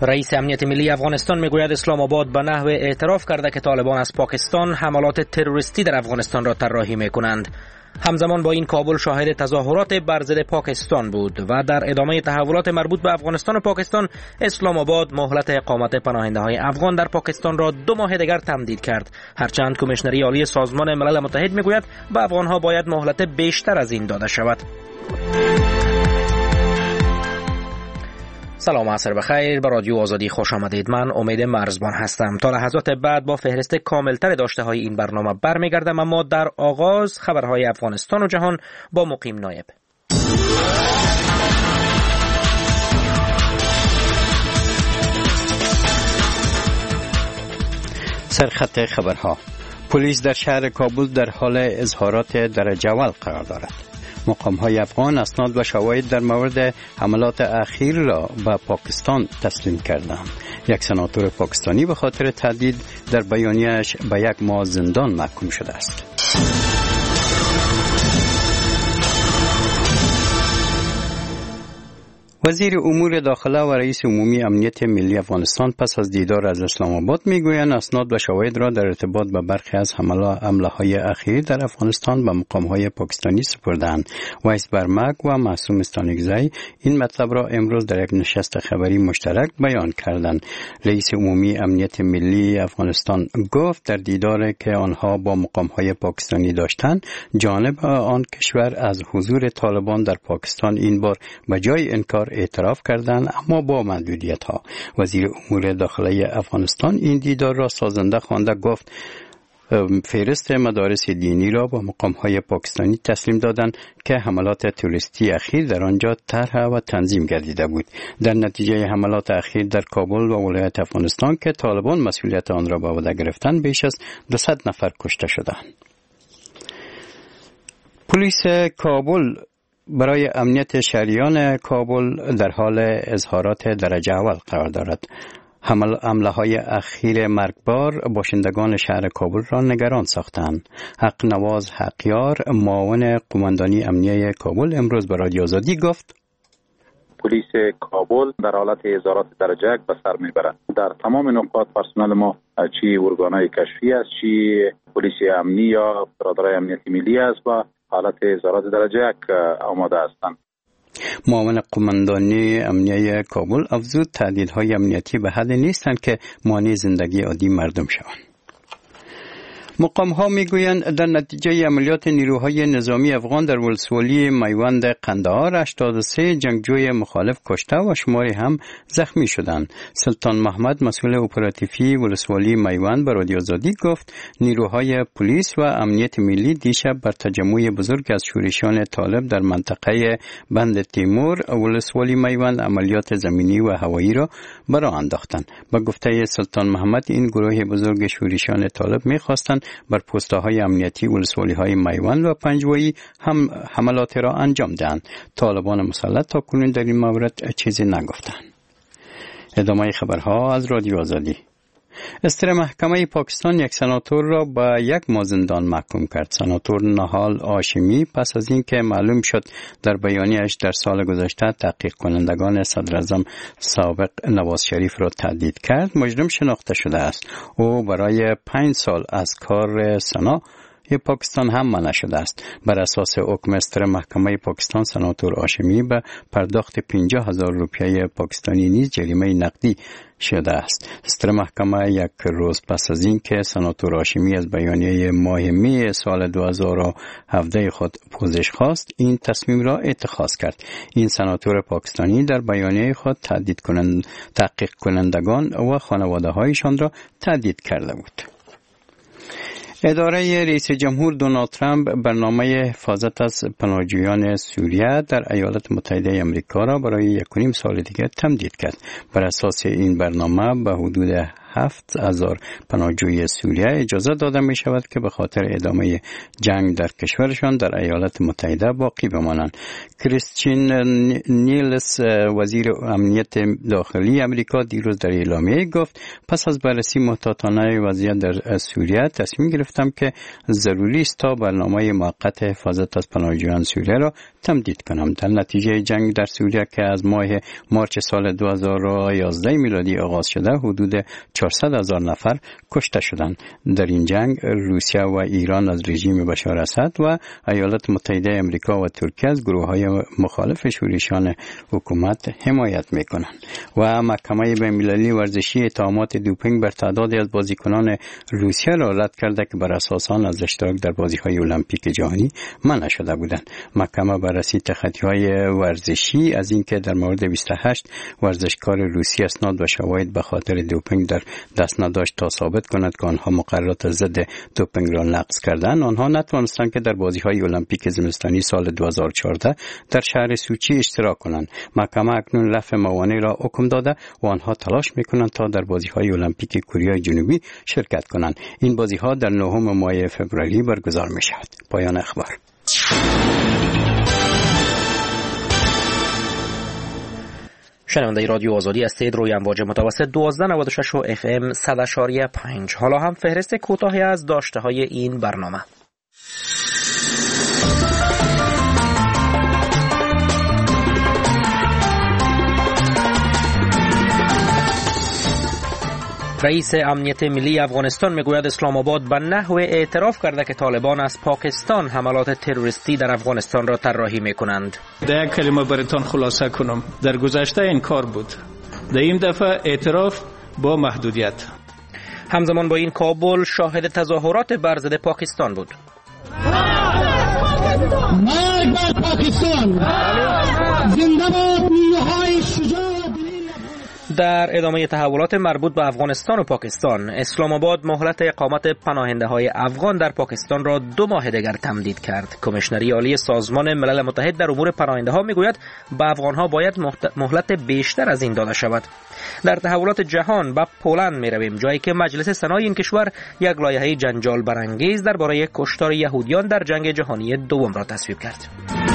رئیس امنیت ملی افغانستان میگوید اسلام آباد به نحو اعتراف کرده که طالبان از پاکستان حملات تروریستی در افغانستان را طراحی میکنند. همزمان با این کابل شاهد تظاهرات بر ضد پاکستان بود و در ادامه تحولات مربوط به افغانستان و پاکستان اسلام آباد مهلت اقامت پناهنده‌های افغان در پاکستان را 2 ماه دیگر تمدید کرد، هرچند کمیشنری عالی سازمان ملل متحد میگوید به افغانها باید مهلت بیشتر از این داده شود. سلام، عصر بخیر. به رادیو آزادی خوش آمدید. من امید مرزبان هستم. تا لحظات بعد با فهرست کاملتر داشته های این برنامه برمیگردم، اما در آغاز خبرهای افغانستان و جهان با مقیم نایب. سرخط خبرها: پلیس در شهر کابل در حال اظهارات درجه اول قرار دارد. مقام‌های افغان اسناد و شواهد در مورد حملات اخیر را به پاکستان تسلیم کردند. یک سناتور پاکستانی به خاطر تهدید در بیانیه‌اش به 1 ماه زندان محکوم شده است. وزیر امور داخله و رئیس عمومی امنیت ملی افغانستان پس از دیدار از اسلام آباد میگویند اسناد و شواهد را در ارتباط با برخی از حمله‌های اخیر در افغانستان به مقام‌های پاکستانی سپردند. ویس برمک و معصوم استانکزی این مطلب را امروز در یک نشست خبری مشترک بیان کردند. رئیس عمومی امنیت ملی افغانستان گفت در دیداری که آنها با مقام‌های پاکستانی داشتند، جانب آن کشور از حضور طالبان در پاکستان این بار به جای انکار اعتراف کردند، اما با محدودیت‌ها. وزیر امور داخله افغانستان این دیدار را سازنده خوانده گفت فهرست مدارس دینی را با مقام‌های پاکستانی تسلیم دادند که حملات تروریستی اخیر در آنجا طرح و تنظیم گردیده بود. در نتیجه حملات اخیر در کابل و ولایت افغانستان که طالبان مسئولیت آن را به عهده گرفتند، بیش از 200 نفر کشته شدند. پلیس کابل برای امنیت شهریان کابل در حال اظهارات درجه اول قرار دارد. حمله‌های اخیر مرگبار باشندگان شهر کابل را نگران ساختند. حق نواز حقیار، معاون قماندانی امنیه کابل، امروز به رادیو آزادی گفت پلیس کابل در حالت اظهارات درجه یک به سر میبرد. در تمام نقاط پرسنل ما، چی ارگان‌های کشفی است، چی پلیس امنی یا برادرای امنیت ملی است، و حالت اظهارات درجه یک آماده هستند. معاون قماندانی امنیه کابل افزود تهدیدهای امنیتی به حد نیستند که مانع زندگی عادی مردم شوند. مقام‌ها میگویند در نتیجه عملیات نیروهای نظامی افغان در ولسوالی میوند قندهار 83 جنگجوی مخالف کشته و شماری هم زخمی شدند. سلطان محمد، مسئول اپراتیفی ولسوالی میوند، به رادیو آزادی گفت نیروهای پلیس و امنیت ملی دیشب بر تجمع بزرگ از شورشیان طالب در منطقه بند تیمور ولسوالی میوند عملیات زمینی و هوایی را برآ انداختند. به گفته سلطان محمد این گروه بزرگ شورشیان طالب می‌خواستند بر پست‌های امنیتی ولسوالی‌های میوند و پنجوایی هم حملات را انجام دهند. طالبان مسلط تا کنون در این مورد چیزی نگفتند. ادامه خبرها از رادیو آزادی. استر محکمه پاکستان 1 سناتور را به 1 ماه زندان محکوم کرد. سناتور نهال هاشمی پس از اینکه معلوم شد در بیانیه‌اش در سال گذشته تحقیق کنندگان صدراعظم سابق نواز شریف را تهدید کرد، مجرم شناخته شده است. او برای 5 سال از کار سنا پاکستان هم منع شده است. بر اساس حکم استر محکمه پاکستان، سناتور هاشمی به پرداخت 50,000 روپیه پاکستانی نیز جریمه نقدی شده است. استر محکمه 1 روز پس از این که سناتور هاشمی از بیانیه ماه می سال 2017 خود پوزش خواست، این تصمیم را اتخاذ کرد. این سناتور پاکستانی در بیانیه خود تحقیق کنندگان و خانواده هایشان را تهدید کرده بود. اداره رئیس جمهور دونالد ترامپ برنامه حفاظت از پناهجویان سوریه در ایالات متحده آمریکا را برای 1.5 سال دیگر تمدید کرد. بر اساس این برنامه به حدود 7,000 پناهجوی سوریه اجازه داده می شود که به خاطر ادامه جنگ در کشورشان در ایالات متحده باقی بمانند. کریستین نیلس وزیر امنیت داخلی امریکا دیروز در اعلامیه گفت پس از بررسی محتاطانه وضعیت در سوریه تصمیم گرفتم که ضروری است تا برنامه موقت حفاظت از پناهجویان سوریه را تمدید کنم. در نتیجه جنگ در سوریه که از ماه مارچ سال 2011 میلادی آغاز شده حدود 400,000 نفر کشته شدند. در این جنگ روسیه و ایران از رژیم بشار اسد و ایالات متحده امریکا و ترکیه از گروه‌های مخالف شورشیان حکومت حمایت می‌کنند. و محکمه بین‌المللی ورزشی اتهامات دوپینگ بر تعدادی از بازیکنان روسیه را رد کرده که بر اساس آن از اشتراک در بازی‌های المپیک جهانی منع شده بودند. محکمه بررسی تخطی‌های ورزشی از اینکه در مورد 28 ورزشکار روسی اسناد و شواهد به خاطر دوپینگ در دست نداشت تا ثابت کند که آنها مقررات ضد دوپینگ را نقض کردند. آنها نتوانستند که در بازی‌های المپیک زمستانی سال 2014 در شهر سوچی اشتراک کنند. محکمه اکنون رفع موانع را حکم داده و آنها تلاش می‌کنند تا در بازی‌های المپیک کره جنوبی شرکت کنند. این بازی‌ها در 9 ماه فوریه برگزار می‌شود. پایان اخبار. شنونده رادیو آزادی هستید. روی امواج متوسط 1296 و FM 100.5. حالا هم فهرست کوتاهی از داشته‌های این برنامه. رئیس امنیت ملی افغانستان میگوید اسلام آباد به نحو اعتراف کرده که طالبان از پاکستان حملات تروریستی در افغانستان را طراحی میکنند. در یک کلمه براتون خلاصه کنم، در گذشته این کار بود، در این دفعه اعتراف با محدودیت. همزمان با این کابل شاهد تظاهرات بر ضد پاکستان بود. مرگ بر پاکستان، زنده باد نیروهای شجاع. در ادامه تحولات مربوط به افغانستان و پاکستان، اسلام آباد مهلت اقامت پناهنده های افغان در پاکستان را 2 ماه دیگر تمدید کرد. کمیشنری عالی سازمان ملل متحد در امور پناهنده ها میگوید به افغان ها باید مهلت بیشتر از این داده شود. در تحولات جهان به پولند میرویم، جایی که مجلس سنای این کشور یک لایحه جنجال برانگیز درباره کشتار یهودیان در جنگ جهانی دوم را تصویب کرد.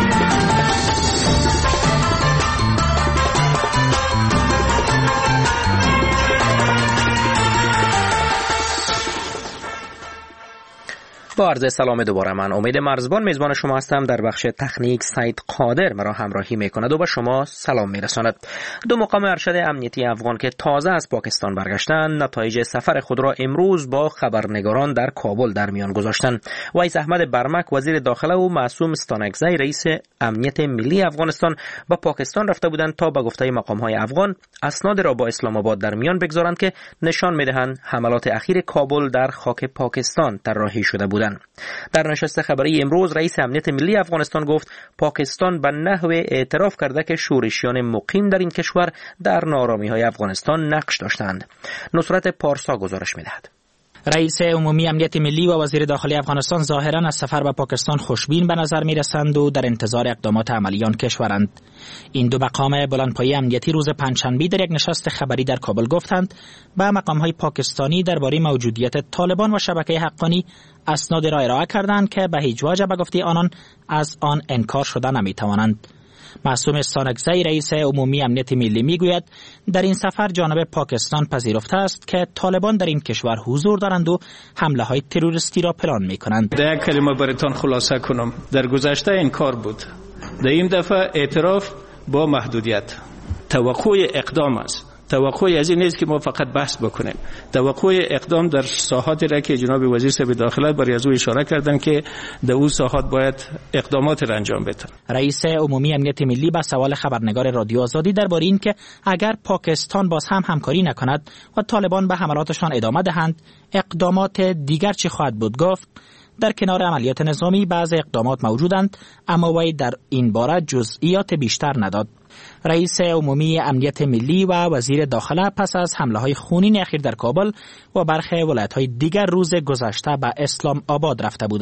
با عرض سلام دوباره، من امید مرزبان میزبان شما هستم. در بخش تکنیک سعید قادر مرا همراهی میکند و به شما سلام میرساند. 2 مقام ارشد امنیتی افغان که تازه از پاکستان برگشتند نتایج سفر خود را امروز با خبرنگاران در کابل در میان گذاشتند. ویس احمد برمک وزیر داخله و معصوم استانکزی رئیس امنیت ملی افغانستان با پاکستان رفته بودند تا به گفته مقام‌های افغان اسناد را با اسلام آباد در میان بگذارند که نشان میدهند حملات اخیر کابل در خاک پاکستان طراحی شده بودند. در نشست خبری امروز رئیس امنیت ملی افغانستان گفت پاکستان به نحو اعتراف کرده که شورشیان مقیم در این کشور در ناآرامی‌های افغانستان نقش داشتند. نصرت پارسا گزارش می‌دهد. رئیس عمومی امنیت ملی و وزیر داخلی افغانستان ظاهراً از سفر به پاکستان خوشبین به نظر می‌رسند و در انتظار اقدامات عملی آن کشورند. این 2 مقام بلندپایه امنیتی روز پنجشنبه در یک نشست خبری در کابل گفتند به مقام‌های پاکستانی درباره موجودیت طالبان و شبکه حقانی اسناد را ارائه کردند که به هیچ وجه به گفته آنان از آن انکار شده نمی‌توانند. معصوم استانکزی رئیس عمومی امنیت ملی میگوید در این سفر جانب پاکستان پذیرفته است که طالبان در این کشور حضور دارند و حمله های تروریستی را پلان میکنند. در یک کلمه براتون خلاصه کنم، در گذشته این کار بود، در این دفعه اعتراف با محدودیت. توقع اقدام است. توقعی از این نیست که ما فقط بحث بکنیم. توقع اقدام در ساحاتی را که جناب وزیر صاحب داخله برای از او اشاره کردن که در اون ساحات باید اقدامات را انجام بدن. رئیس عمومی امنیت ملی به سوال خبرنگار رادیو آزادی درباره این که اگر پاکستان باز هم همکاری نکند و طالبان به حملاتشان ادامه دهند اقدامات دیگر چه خواهد بود گفت در کنار عملیات نظامی بعض اقدامات موجودند، اما وی در این باره جزئیات بیشتر نداد. رئیس عمومی امنیت ملی و وزیر داخله پس از حمله‌های خونین اخیر در کابل و برخی ولایت‌های دیگر روز گذشته به اسلام آباد رفته بودند.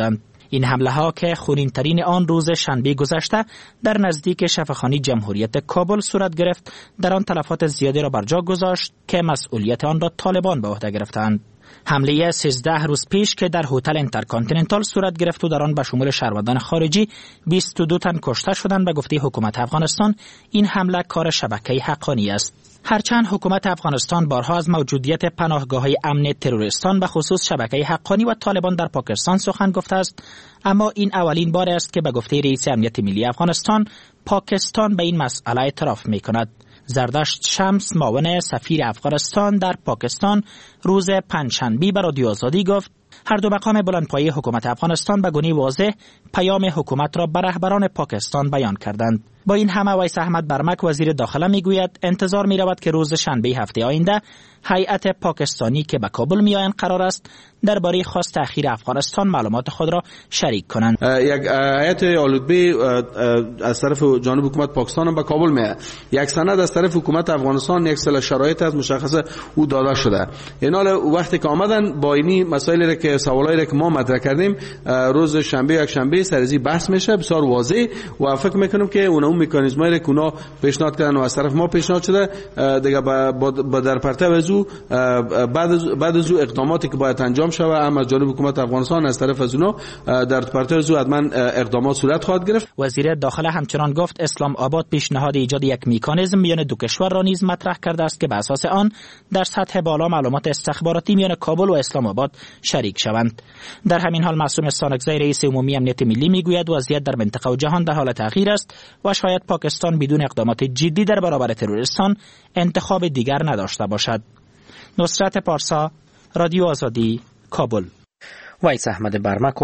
این حمله ها که خونین ترین آن روز شنبه گذشته در نزدیک شفاخانه جمهوریت کابل صورت گرفت، در آن تلفات زیادی را بر جا گذاشت که مسئولیت آن را طالبان به عهده گرفتند. حمله 13 روز پیش که در هتل اینترکانتیننتال صورت گرفت و در آن به شمول شهروندان خارجی 22 تن کشته شدند، به گفته حکومت افغانستان این حمله کار شبکه حقانی است. هرچند حکومت افغانستان بارها از موجودیت پناهگاه‌های امن تروریستان به خصوص شبکه حقانی و طالبان در پاکستان سخن گفته است، اما این اولین بار است که به گفته رئیس امنیت ملی افغانستان پاکستان به این مسئله اعتراف می‌کند. زردشت شمس، معاون سفیر افغانستان در پاکستان، روز پنجشنبه به رادیو آزادی گفت هر دو مقام بلندپایه حکومت افغانستان به گونه واضح پیام حکومت را به رهبران پاکستان بیان کردند. با این همه ویس احمد برمک وزیر داخله میگوید انتظار می‌رود که روز شنبه هفته آینده هیئت پاکستانی که به کابل میآیند قرار است درباره خواست تأخیر افغانستان معلومات خود را شریک کنند. یک هیئت آلودبی از طرف جانب حکومت پاکستان به کابل میآید. یک سند از طرف حکومت افغانستان یک سری شرایط از مشخصه او داده شده. این حال وقتی که آمدن با اینی مسائلی که سوالایی که ما مطرح کردیم روز شنبه یک شنبه سرزی بحث میشه بسیار واضح و فکر میکنم که اون مکانیزمایی که اونا پیشنهاد کردن و از طرف ما پیشنهاد شده دیگه با در پرتو از او بعد از او اقداماتی که باید انجام شود هم از جانب حکومت افغانستان از طرف از اونا در پرتو از او حتما اقدامات صورت خواهد گرفت. وزیر داخله همچنان گفت اسلام آباد پیشنهاد ایجاد یک مکانیزم میان دو کشور را نیز مطرح کرده است که به اساس آن در سطح بالا معلومات استخباراتی میان کابل و اسلام آباد شریک شوند. در همین حال معصوم سانکزی رئیس عمومی امنیت ملی میگوید وضعیت در منطقه و جهان در حال تغییر است و شاید پاکستان بدون اقدامات جدی در برابر تروریستان انتخاب دیگر نداشته باشد. نصرت پارسا، رادیو آزادی، کابل. ویس احمد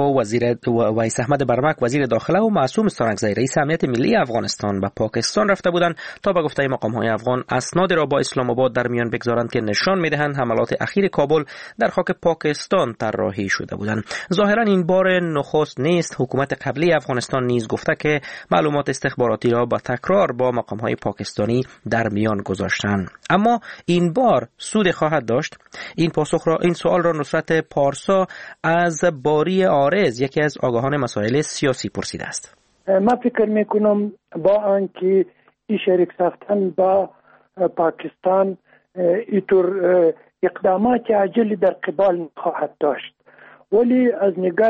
برمک وزیر داخله و معصوم سانکزی رئیس امنیت ملی افغانستان به پاکستان رفته بودند تا به گفته مقام‌های افغان اسناد را با اسلام آباد در میان بگذارند که نشان می‌دهند حملات اخیر کابل در خاک پاکستان طراحی شده بودند. ظاهرا این بار نخست نیست. حکومت قبلی افغانستان نیز گفته که معلومات استخباراتی را با تکرار با مقام‌های پاکستانی در میان گذاشتند، اما این بار سود خواهد داشت. این سوال را نصرت پارسا از باری آرز یکی از آگاهان مسائل سیاسی پرسیده است. من فکر میکنم با آنکه این شریک ساختن با پاکستان اینطور اقدامات عاجلی در قبال خواهد داشت، ولی از نگاه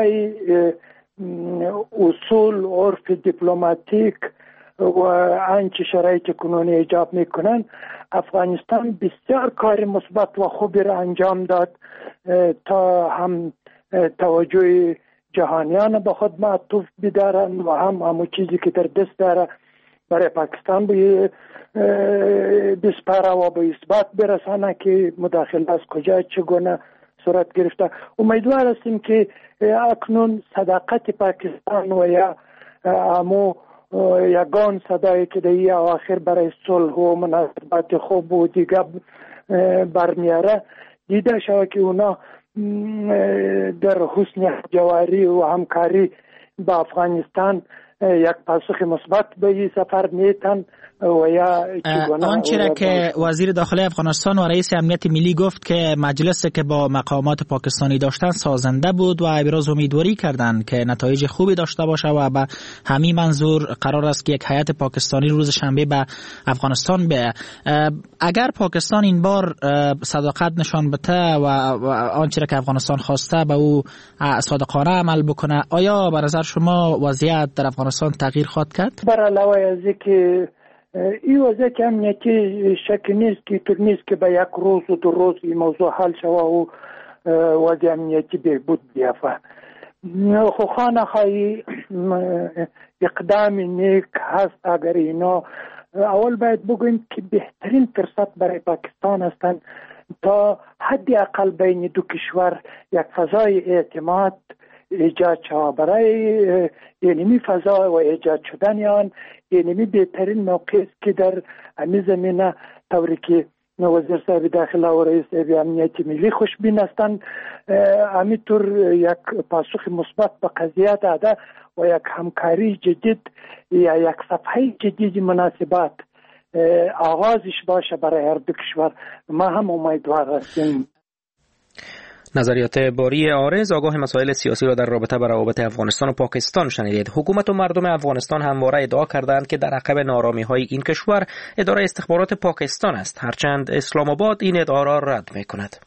اصول عرف دیپلماتیک و آنچه شرایط کنونی ایجاب میکنن افغانستان بسیار کار مثبت و خوبی را انجام داد تا هم توجه جهانیان به خود معطوف بدارن و همون چیزی که در دست داره برای پاکستان بسپاره و به اثبات برسانه که مداخله از کجا چگونه صورت گرفته. امیدوار هستیم که اکنون صداقت پاکستان و یا همو یگان صدایی که در اواخر برای صلح و مناسبات خوب و دیگه برمیاره دیده شود که اونا در حسن جواری و همکاری با افغانستان یک پاسخ مثبت به این سفر میتن و یا آنچه را که وزیر داخلی افغانستان و رئیس امنیت ملی گفت که مجلسی که با مقامات پاکستانی داشتن سازنده بود و ابراز امیدواری کردند که نتایج خوبی داشته باشه و به همین منظور قرار است که یک هیئت پاکستانی روز شنبه به افغانستان بیاید. اگر پاکستان این بار صداقت نشان بده و آنچه را که افغانستان خواسته به او صادقانه عمل بکنه، آیا به نظر شما وضعیت در افغانستان تغییر خواهد کرد؟ بر علاوه از اینکه این وضعیت امنیتی شک نیست که طور نیست که به یک روز و دو روز این موضوع حل شود و وضع امنیتی بهبود بیافته. خو خانه‌های اقدام نیک هست. اگر اینا اول باید بگوییم که بهترین فرصت برای پاکستان هستند تا حدی اقل بین دو کشور یک فضای اعتماد ایجاد شود. برای اینمی فضا و ایجاد شدن آن اینمی بهترین موقع است که در همین زمینه طوری که وزیر صاحب داخله و رئیس امنیت ملی خوشبین هستند همینطور یک پاسخ مثبت به قضیه داده و یک همکاری جدید یا یک صفحه جدید مناسبات آغازش باشه برای هر دو کشور. ما هم امیدوار هستیم. نظریات باری عارض آگاه مسائل سیاسی را در رابطه با روابط افغانستان و پاکستان شنیدید. حکومت و مردم افغانستان همواره ادعا کردند که در عقب ناآرامی‌های این کشور اداره استخبارات پاکستان است، هرچند اسلام آباد این ادعا را رد می‌کند.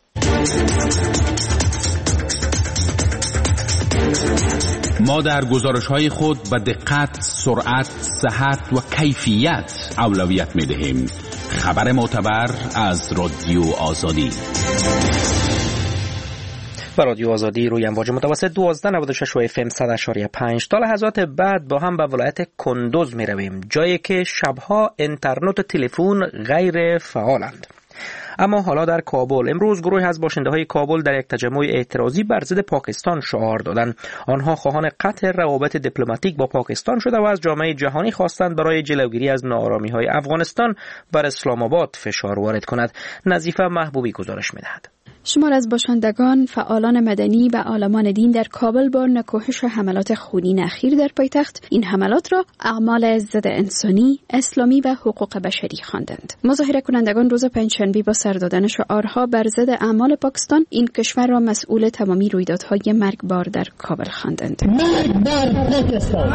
ما در گزارش‌های خود به دقت، سرعت، صحت و کیفیت اولویت می‌دهیم. خبر معتبر از رادیو آزادی. و رادیو آزادی روی امواج متوسط 1296 و FM 100.5 تا لحظات بعد با هم به ولایت کندوز می رویم، جایی که شبها اینترنت و تلفن غیر فعالند. اما حالا در کابل امروز گروهی از باشنده‌های کابل در یک تجمع اعتراضی بر ضد پاکستان شعار دادند. آنها خواهان قطع روابط دیپلماتیک با پاکستان شده و از جامعه جهانی خواستند برای جلوگیری از ناآرامی‌های افغانستان بر اسلام آباد فشار وارد کند. نظیفه محبوبی گزارش می‌دهد. شمار از باشندگان، فعالان مدنی و عالمان دین در کابل با نکوهش حملات خونین اخیر در پایتخت این حملات را اعمال ضد انسانی، اسلامی و حقوق بشری خواندند. مظاهره کنندگان روز پنجشنبه با سر دادن شعارها بر ضد اعمال پاکستان این کشور را مسئول تمامی رویدادهای مرگبار در کابل خواندند. مرگ بر پاکستان،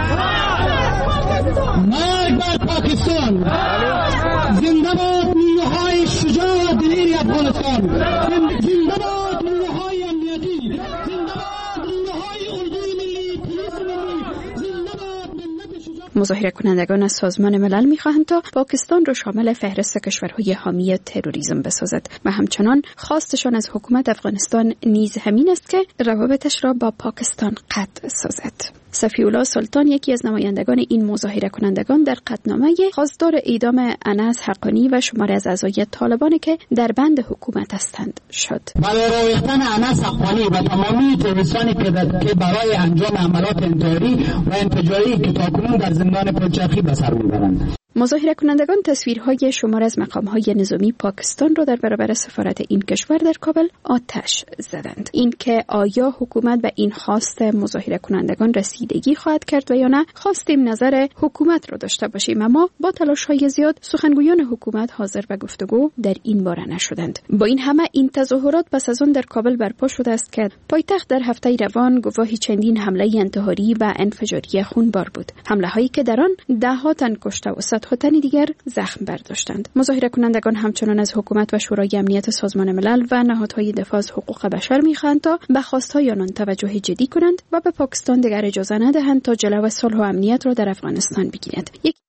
مرگ بر پاکستان، زنده باد نیروهای شجاع و دلیر افغانستان، زنده باد نیروهای امنیتی، زنده باد نیروهای اردوی ملی، پلیس ملی، زنده باد ملت شجاع. مظاهره کنندگان از سازمان ملل می‌خواهند تا پاکستان را شامل فهرست کشورهای حامی تروریسم بسازد و همچنان خواستشان از حکومت افغانستان نیز همین است که روابطش را با پاکستان قطع سازد. صفی الله سلطان یکی از نمایندگان این مظاهره کنندگان در قطعنامه خواستار اعدام انس حقانی و شماری از اعضای طالبان که در بند حکومت هستند شد. برای رویختن انس حقانی و تمامی تروریستانی که برای انجام عملات انتحاری و انفجاری که تاکنون در زندان پلچرخی به سر میبرند. مظاهره کنندگان تصویرهای شمار از مقامهای نظامی پاکستان را در برابر سفارت این کشور در کابل آتش زدند. این که آیا حکومت به این خواست مظاهره کنندگان رسیدگی خواهد کرد و یا نه خواستیم نظر حکومت را داشته باشیم، اما با تلاش‌های زیاد سخنگویان حکومت حاضر به گفتگو در این باره نشدند. با این همه این تظاهرات پس از آن در کابل برپا شده است که پایتخت در هفته روان گواهی چندین حمله انتحاری و انفجاری خونبار بود، حمله‌هایی که در آن ده‌ها تن کشته و صدها تن دیگر زخم برداشتند. مظاهره کنندگان همچنان از حکومت و شورای امنیت سازمان ملل و نهادهای دفاع از حقوق بشر می‌خواهند تا به خواست‌های آنان توجه جدی کنند و به پاکستان دیگر اجازه ندهند تا جلو صلح و امنیت را در افغانستان بگیرد.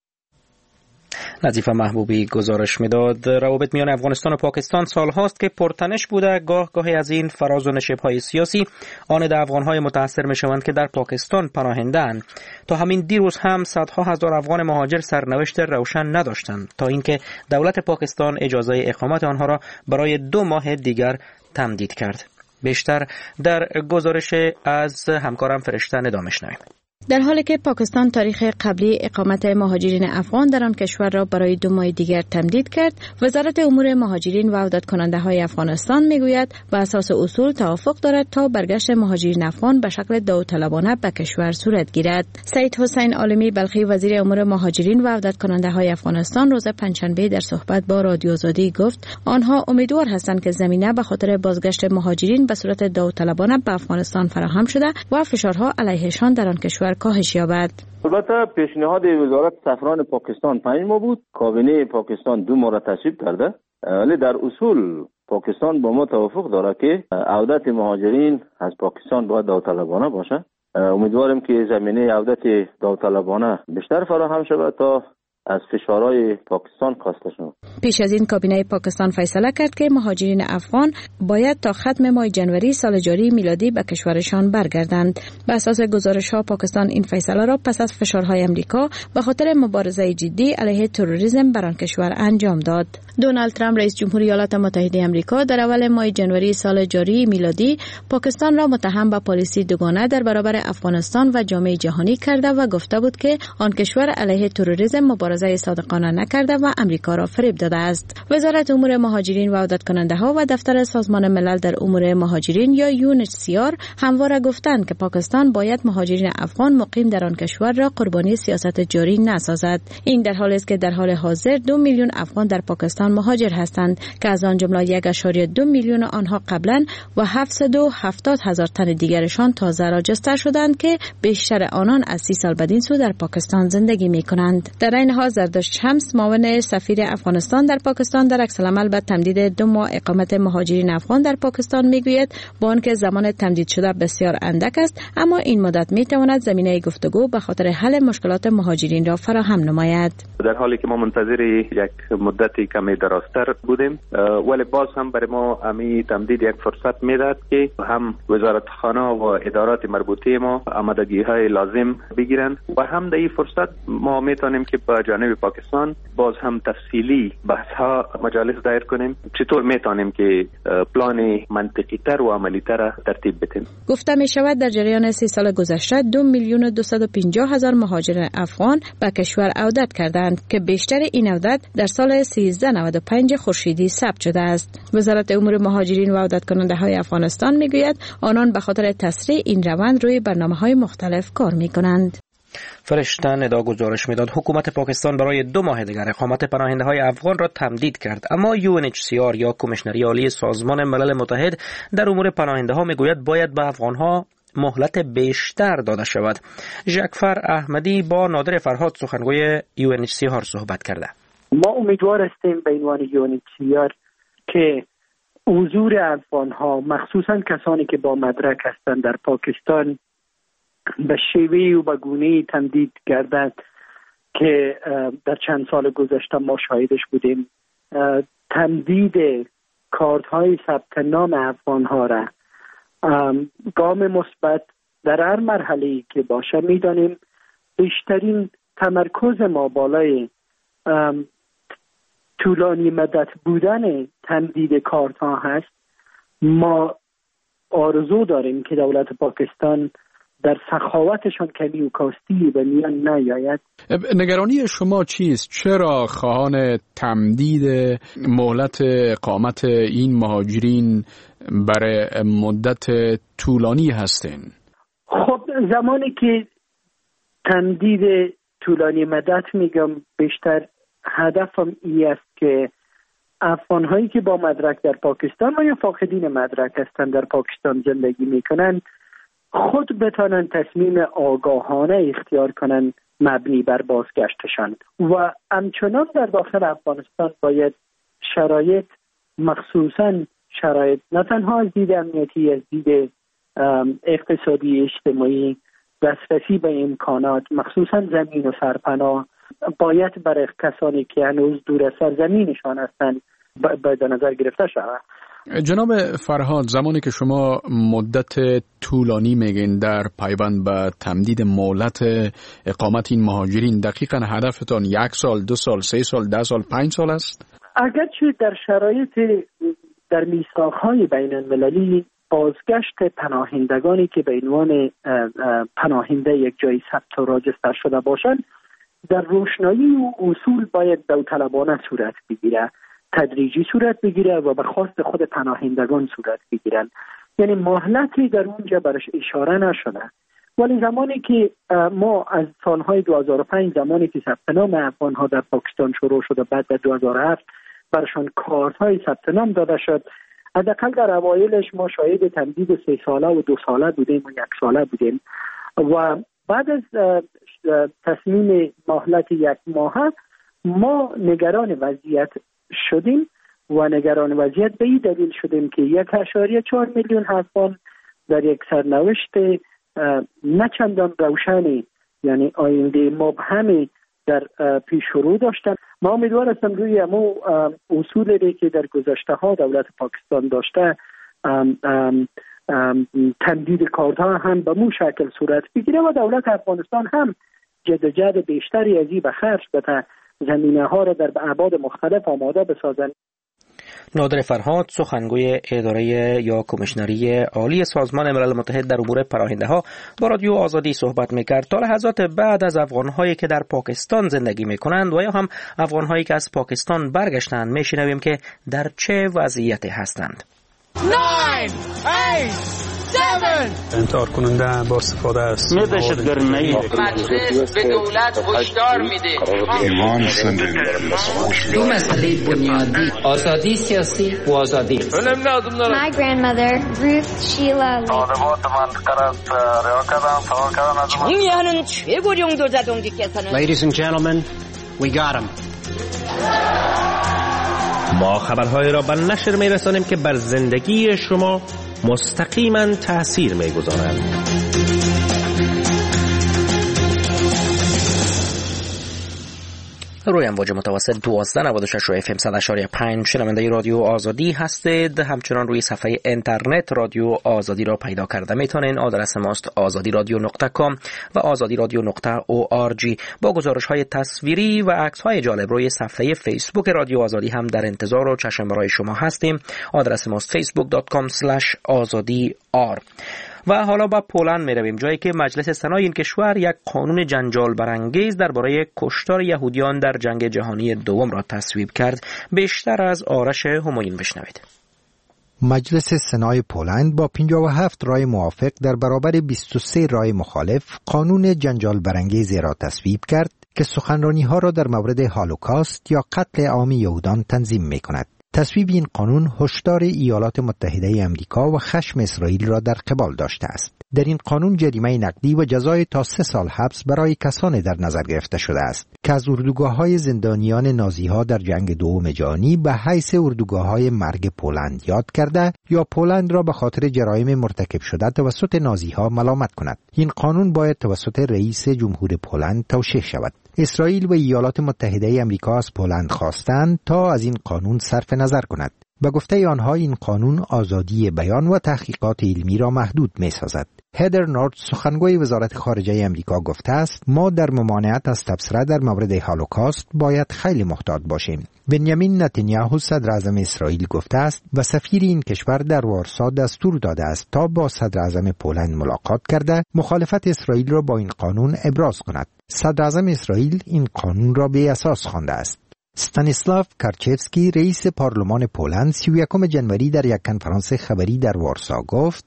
نظیفه محبوبی گزارش میداد. روابط میان افغانستان و پاکستان سالهاست که پرتنش بوده. گاهی از این فراز و نشیب‌های سیاسی آن در افغان‌های متأثر می‌شوند که در پاکستان پناهنده‌اند. تا همین دیروز هم صدها هزار افغان مهاجر سرنوشت روشن نداشتند تا اینکه دولت پاکستان اجازه اقامت آنها را برای 2 ماه دیگر تمدید کرد. بیشتر در گزارش از همکارم فرشته ندا می‌شنویم. در حالی که پاکستان تاریخ قبلی اقامت مهاجرین افغان در آن کشور را برای 2 ماه دیگر تمدید کرد، وزارت امور مهاجرین و عودت کننده های افغانستان میگوید بر اساس اصول توافق دارد تا برگشت مهاجرین افغان به شکل داوطلبانه به کشور صورت گیرد. سید حسین عالمی بلخی وزیر امور مهاجرین و عودت کننده های افغانستان روز پنجشنبه در صحبت با رادیو آزادی گفت آنها امیدوار هستند که زمینه به خاطر بازگشت مهاجرین به صورت داوطلبانه به افغانستان فراهم شده و فشارها علیهشان در آن کشور کاهش یابد. البته پیشنهاد وزارت سفران پاکستان 5 ماه بود. کابینه پاکستان 2 ماه را تصویب کرده، ولی در اصول پاکستان با ما توافق داره که عودت مهاجرین از پاکستان باید داوطلبانه باشه. امیدواریم که زمینه عودت داوطلبانه بیشتر فراهم شود تا از فشارهای پاکستان کاسته شد. پیش از این کابینه پاکستان فیصله کرد که مهاجرین افغان باید تا ختم ماه جنوری سال جاری میلادی به کشورشان برگردند. به اساس گزارش‌ها پاکستان این فیصله را پس از فشارهای امریکا به خاطر مبارزه جدی علیه تروریسم بر آن کشور انجام داد. دونالد ترامپ رئیس جمهوری ایالات متحده آمریکا در اول ماه جنوری سال جاری میلادی پاکستان را متهم به پالیسی دوگانه در برابر افغانستان و جامعه جهانی کرده و گفته بود که آن کشور علیه تروریسم مبارزه مبارزه صادقانه نکرده و امریکا را فریب داده است. وزارت امور مهاجرین و عودت کننده ها و دفتر سازمان ملل در امور مهاجرین یا UNHCR همواره گفتند که پاکستان باید مهاجرین افغان مقیم در آن کشور را قربانی سیاست جاری نسازد. این در حالی است که در حال حاضر 2 میلیون افغان در پاکستان مهاجر هستند که از آن جمله 1.2 میلیون آنها قبلا و 770,000 تن دیگرشان تازه راجستر شدند که بیشتر آنان از 30 سال بدین سو در پاکستان زندگی می کنند. در این حال زردشت شمس معاون سفیر افغانستان در پاکستان در عکس العمل به تمدید 2 ماه اقامت مهاجرین افغان در پاکستان میگوید با آنکه زمان تمدید شده بسیار اندک است، اما این مدت می تواند زمینه گفتگو به خاطر حل مشکلات مهاجرین را فراهم نماید. در حالی که ما منتظر یک مدتی کمی درازتر بودیم، ولی باز هم برای ما امی تمدید یک فرصت میداد که هم وزارتخانه و ادارات مربوطه ما آمادگی های لازم بگیرن و هم در این فرصت ما میتونیم که با جانب پاکستان باز هم تفصیلی بحث ها مجالس دایر کنیم، چطور میتونیم که پلان منطقی تر و عملی تر ترتیب بدیم. گفته می شود در جریان 3 سال گذشته 2,250,000 مهاجر افغان به کشور عودت کردند که بیشتر این عودت در سال 1395 خورشیدی ثبت شده است. وزارت امور مهاجرین و عودت کننده های افغانستان میگوید آنان به خاطر تسریع این روند روی برنامه‌های مختلف کار می‌کنند. فرشته ندا گزارش میداد حکومت پاکستان برای 2 ماه دیگر اقامت پناهنده های افغان را تمدید کرد، اما UNHCR یا کمیشنری عالی سازمان ملل متحد در امور پناهنده ها میگوید باید به افغان ها مهلت بیشتر داده شود. ژکفر احمدی با نادر فرهاد سخنگوی UNHCR صحبت کرده. ما امیدوار هستیم به عنوان UNHCR که حضور افغان ها مخصوصا کسانی که با مدرک هستند در پاکستان به شیوه و به گونه‌ای تمدید گردد که در چند سال گذشته ما شاهدش بودیم. تمدید کارت‌های ثبت نام افغان‌ها را گام مثبت در هر مرحله‌ای که باشه می‌دانیم بیشترین تمرکز ما بالای طولانی مدت بودن تمدید کارت‌ها هست. ما آرزو داریم که دولت پاکستان در سخاوتشان کمی و کاستی به میان نیاید. نگرانی شما چیست؟ چرا خواهان تمدید مهلت اقامت این مهاجرین برای مدت طولانی هستین؟ خب زمانی که تمدید طولانی مدت میگم بیشتر هدفم این است که افغان‌هایی که با مدرک در پاکستان و یا فاقدین مدرک هستند در پاکستان زندگی میکنند خود بتانند تصمیم آگاهانه اختیار کنند مبنی بر بازگشتشان و همچنان در داخل افغانستان باید شرایط مخصوصاً شرایط نه تنها از دید امنیتی از دید اقتصادی اجتماعی دسترسی به امکانات مخصوصاً زمین و سرپناه باید برای کسانی که هنوز دور از سرزمینشان هستند به نظر گرفته شود. جناب فرهاد، زمانی که شما مدت طولانی میگین در پیوند به تمدید مهلت اقامت این مهاجرین، دقیقاً هدفتان 1 سال، 2 سال، 3 سال، 10 سال، 5 سال است؟ اگرچه در شرایط در میثاق‌های بین المللی بازگشت پناهندگانی که به عنوان پناهنده یک جای ثبت و راجستر شده باشند در روشنایی و اصول باید داوطلبانه صورت بگیره، تدریجی صورت بگیره و به خواست خود پناهندگان صورت بگیرن. یعنی مهلتی در اونجا برش اشاره نشده. ولی زمانی که ما از سالهای 2005 زمانی که ثبت نام افغان‌ها در پاکستان شروع شد و بعد در 2007 برشان کارت‌های ثبت نام داده شد، حداقل در اوایلش ما شاهد تمدید 3 ساله و 2 ساله بودیم و 1 ساله بودیم و بعد از تصمیم مهلت 1 ماهه ما نگران وضعیت شدیم و نگران وضعیت به این دلیل شدیم که 1.4 میلیون افغان در یک سرنوشت نه چندان روشنی یعنی آینده مبهمی در پیش رو داشتن. ما امیدوار هستم روی امو اصولی که در گذشته ها دولت پاکستان داشته تمدید کارت‌ها هم به مو شکل صورت بگیره و دولت افغانستان هم جدوجهد بیشتری از این به خرج بده زمینه ها را در ابعاد مختلف آماده بسازند. نادر فرهاد سخنگوی اداره یا کمیشنری عالی سازمان ملل متحد در امور پناهنده‌ها با رادیو آزادی صحبت می‌کرد. تا لحظات بعد از افغان‌هایی که در پاکستان زندگی می‌کنند و یا هم افغان‌هایی که از پاکستان برگشتند می‌شنویم که در چه وضعیتی هستند. 9 8 7 انتحار کننده با استفاده است. مجلس به دولت هشدار میده. دو مسئله بنیادی، آزادی سیاسی و آزادی. My grandmother Ruth Sheila 총리하는 최고령 도자동지께서는 Ladies and gentlemen, we got him. ما خبرهای را به نشر می‌رسانیم که بر زندگی شما مستقیما تأثیر می‌گذارند. روی امواج متوسط 1296 و FM 100.5 شنونده رادیو آزادی هستید. همچنان روی صفحه اینترنت رادیو آزادی را پیدا کرده میتونین. آدرس ماست azadiradio.com و azadiradio.org. با گزارش های تصویری و عکس های جالب روی صفحه فیسبوک رادیو آزادی هم در انتظار و چشم برای شما هستیم. آدرس ماست facebook.com/azadi.r. و حالا با پولند می رویم، جایی که مجلس سنای این کشور یک قانون جنجال برانگیز درباره کشتار یهودیان در جنگ جهانی دوم را تصویب کرد. بیشتر از آرش همایون بشنوید. مجلس سنای پولند با 57 رای موافق در برابر 23 رای مخالف قانون جنجال برانگیزی را تصویب کرد که سخنرانی‌ها را در مورد هولوکاست یا قتل عام یهودان تنظیم می کند. تصویب این قانون هشدار ایالات متحده آمریکا و خشم اسرائیل را در قبال داشته است. در این قانون جریمه نقدی و جزای تا 3 سال حبس برای کسانی در نظر گرفته شده است که از اردوگاه‌های زندانیان نازی‌ها در جنگ دوم جهانی به حیث اردوگاه‌های مرگ پولند یاد کرده یا پولند را به خاطر جرایم مرتکب شده توسط نازی‌ها ملامت کند. این قانون باید توسط رئیس جمهور پولند توشیح شود. اسرائیل و ایالات متحده آمریکا از پولند خواستند تا از این قانون صرف نظر کند. به گفته آنها این قانون آزادی بیان و تحقیقات علمی را محدود می‌سازد. هدر نورت سخنگوی وزارت خارجه آمریکا گفته است ما در ممانعت از تبصره در مورد هولوکاست باید خیلی محتاط باشیم. بنیامین نتانیاهو صدر اعظم اسرائیل گفته است و سفیر این کشور در وارسا دستور داده است تا با صدر اعظم پولند ملاقات کرده مخالفت اسرائیل را با این قانون ابراز کند. صدر اعظم اسرائیل این قانون را بی اساس خوانده است. استانیسلاو کارچفسکی رئیس پارلمان پولند 31 جنوری در یک کنفرانس خبری در وارسا گفت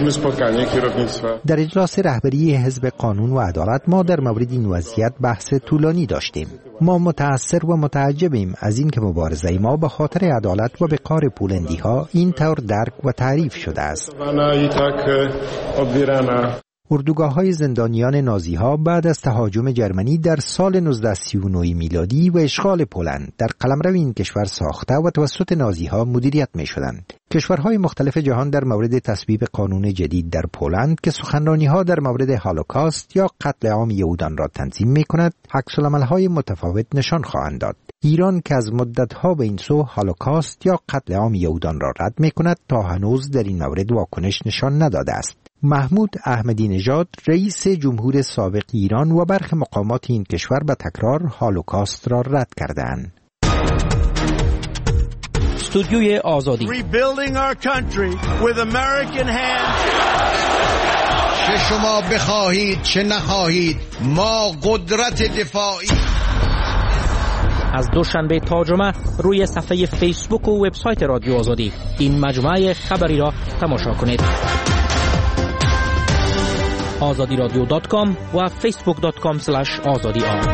در اجلاس رهبری حزب قانون و عدالت ما در مورد این وضعیت بحث طولانی داشتیم. ما متأثر و متعجبیم از این که مبارزه ما به خاطر عدالت و بقار پولندی ها این طور درک و تعریف شده است. اردوگاه‌های زندانیان نازی‌ها بعد از تهاجم جرمنی در سال 1939 میلادی و اشغال پولند در قلمرو این کشور ساخته و توسط نازی‌ها مدیریت می‌شدند. کشورهای مختلف جهان در مورد تصویب قانون جدید در پولند که سخنرانی‌ها در مورد هولوکاست یا قتل عام یهودان را تنظیم می‌کند، عکس‌العمل‌های متفاوت نشان خواهند داد. ایران که از مدت‌ها به این سو هولوکاست یا قتل عام یهودان را رد می‌کند تا هنوز در این مورد واکنش نشان نداده است. محمود احمدی نژاد رئیس جمهور سابق ایران و برخی مقامات این کشور به تکرار هولوکاست را رد کردند. استودیوی آزادی چه شما بخواهید چه نخواهید ما قدرت دفاعی. از دوشنبه تا جمعه روی صفحه فیسبوک و وبسایت رادیو آزادی این مجموعه خبری را تماشا کنید. azadiradio.com و facebook.com/azadi.r.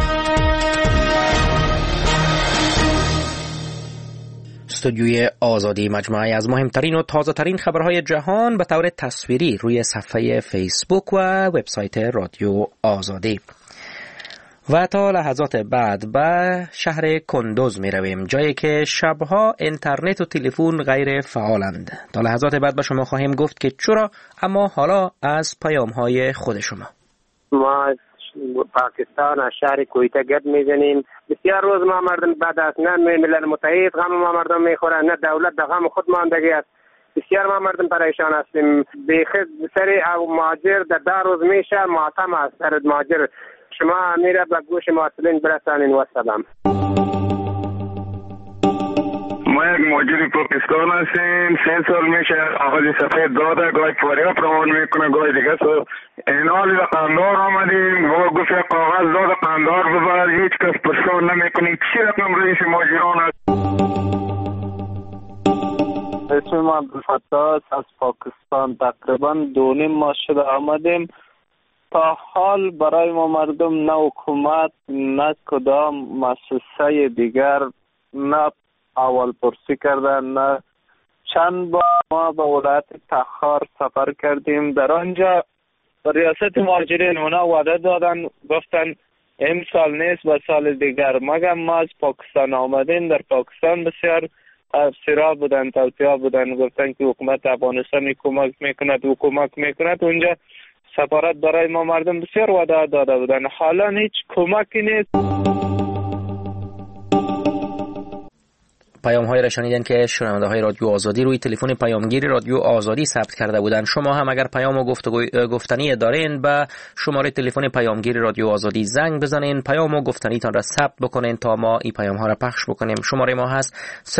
استودیوی آزادی مجموعه از مهمترین و تازه ترین خبرهای جهان به طور تصویری روی صفحه فیسبوک و وبسایت رادیو آزادی. و تا لحظات بعد به شهر کندوز می رویم، جایی که شبها اینترنت و تلفن غیر فعالند. تا لحظات بعد به شما خواهیم گفت که چرا، اما حالا از پیام‌های خود شما. ما پاکستان از شهر کویته گرد میزنیم. بسیار روز ما مردم بعد از نه ملل متحد غم ما مردم میخورن، نه دولت در غم خود ماندگی است. بسیار ما مردم پریشان هستیم. بیخود سر مهاجر در روز میشه معتم است سر مهاجر. شما میره به گوش معطلین برسانین و سلام. ما یک مهاجر پاکستان هستیم. 3 سال میشه آغاز سفید داده، گاهی فاریاب روان میکنه، گاهی دیگه این حالی قندار آمدیم و گفت کاغذ داده قندار ببر، هیچ کس پرسان نمیکنه. چی رقم رئیس مهاجران است؟ اسم من عبدالفتاح از پاکستان. تقریبا 2.5 ماه شده آمدیم. تا حال برای ما مردم نه حکومت نه کدام مؤسسه دیگر نه اول پرسی کردن، نه چند بار ما به ولایت تخار سفر کردیم. در آنجا ریاست مهاجرین اونا وعده دادن، گفتن این سال نیست به سال دیگر. مگر ما از پاکستان آمدیم، در پاکستان بسیار تبصیرها بودن، توصیه‌ها بودن، گفتن که حکومت افغانستان کمک میکند. اونجا سفارت برای ما مردم بسیار وعده داده بودن، حالا هیچ کمکی نیست. پیام های را شنیدن که شنونده های رادیو آزادی روی تلفن پیامگیر رادیو آزادی ثبت کرده بودند. شما هم اگر پیام و گفتنی دارین به شماره تلفن پیامگیر رادیو آزادی زنگ بزنین، پیام و گفتنی تان را ثبت بکنین تا ما این پیام ها را پخش بکنیم. شماره ما هست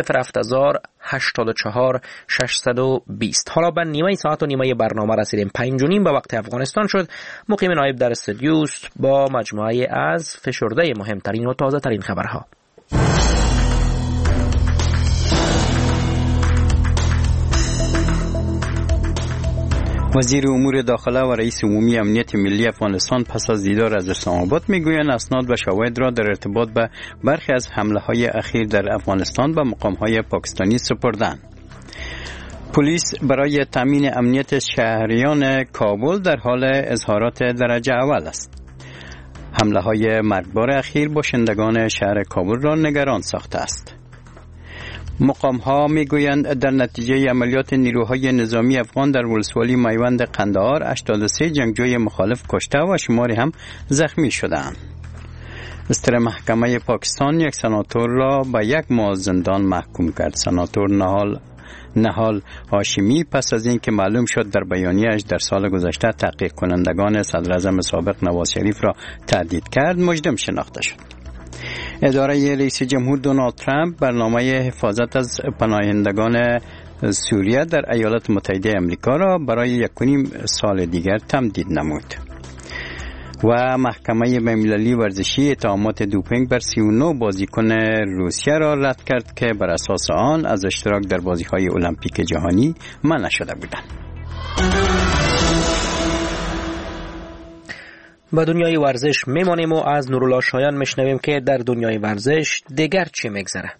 07084 620. حالا به نیمه ساعت و نیمه برنامه رسیدیم. 5:30 به وقت افغانستان شد. مقیم نایب در استودیو است با مجموعه از فشرده مهمترین و تازه ترین خبرها. وزیر امور داخله و رئیس عمومی امنیت ملی افغانستان پس از دیدار از اسلام آباد میگویند اسناد و شواهد را در ارتباط به برخی از حمله‌های اخیر در افغانستان به مقام‌های پاکستانی سپردند. پلیس برای تامین امنیت شهریان کابل در حال اظهارات درجه اول است. حمله‌های مرگبار اخیر باشندگان شهر کابل را نگران ساخته است. مقام‌ها میگویند در نتیجه عملیات نیروهای نظامی افغان در ولسوالی میوند قندهار 83 جنگجوی مخالف کشته و شماری هم زخمی شدند. استر محکمه پاکستان یک سناتور را به 1 ماه زندان محکوم کرد. سناتور نهال هاشمی پس از اینکه معلوم شد در بیانیه‌اش در سال گذشته تحقیق کنندگان صدراعظم سابق نواز شریف را تهدید کرد، مجرم شناخته شد. اداره رئیس جمهور دونالد ترامپ برنامه حفاظت از پناهندگان سوریه در ایالات متحده آمریکا را برای 1.5 سال دیگر تمدید نمود. و محکمه بین‌المللی ورزشی اتهامات دوپینگ بر 39 بازیکن روسیه را رد کرد که بر اساس آن از اشتراک در بازی‌های المپیک جهانی منع شده بودند. با دنیای ورزش میمانیم و از نورالله شایان میشنویم که در دنیای ورزش دیگر چی میگذره.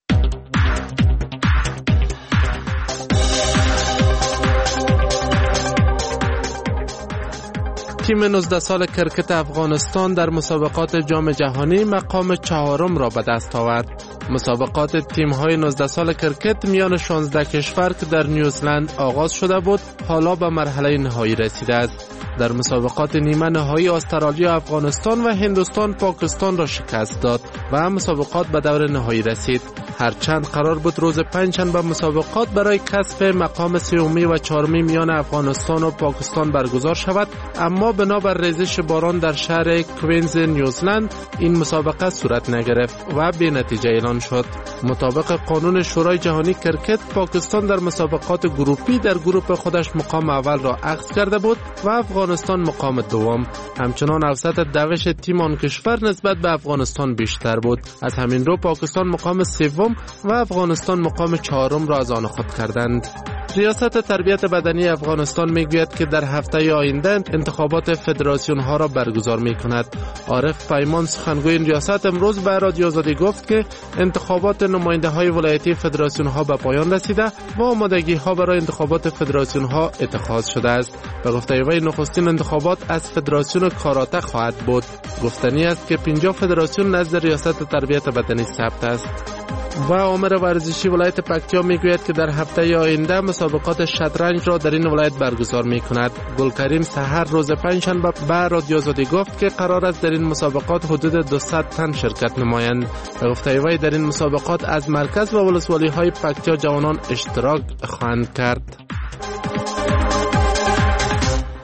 تیم 19 سال کرکت افغانستان در مسابقات جام جهانی مقام 4 را به دست آورد. مسابقات تیم‌های 19 سال کرکت میان 16 کشور که در نیوزلند آغاز شده بود، حالا به مرحله نهایی رسیده است. در مسابقات نیمه نهایی استرالیا افغانستان و هندوستان پاکستان را شکست داد و مسابقات به دور نهایی رسید. هرچند قرار بود روز پنجشنبه مسابقات برای کسب مقام 3 و 4 میان افغانستان و پاکستان برگزار شود، اما بنابر ریزش باران در شهر کوینز نیوزلند این مسابقه صورت نگرفت و بی نتیجه اعلان شد. مطابق قانون شورای جهانی کرکت، پاکستان در مسابقات گروپی در گروپ خودش مقام اول را اخذ کرده بود و افغانستان مقام دوم. همچنان اوسط دوش تیم آن کشور نسبت به افغانستان بیشتر بود. از همین رو پاکستان مقام 3 و افغانستان مقام 4 را از آن خود کردند. ریاست تربیت بدنی افغانستان میگوید که در هفته آینده انتخابات فدراسیون ها را برگزار می کند. عارف پیمان سخنگوی این ریاست امروز به رادیو آزادی گفت که انتخابات نماینده های ولایتی فدراسیون ها به پایان رسیده و آمادگی ها برای انتخابات فدراسیون ها اتخاذ شده است. به گفته وی نخستین انتخابات از فدراسیون کاراته خواهد بود. گفتنی است که 50 فدراسیون نزد ریاست تربیت بدنی ثبت است. و امر ورزشی ولایت پکتیا میگوید که در هفته آینده مسابقات شطرنج را در این ولایت برگزار میکند. گلکریم سحر روز پنجشنبه به رادیو آزادی گفت که قرار است در این مسابقات حدود 200 تن شرکت نمایند. به گفته وی در این مسابقات از مرکز و ولسوالی های پکتیا جوانان اشتراک خواهند کرد.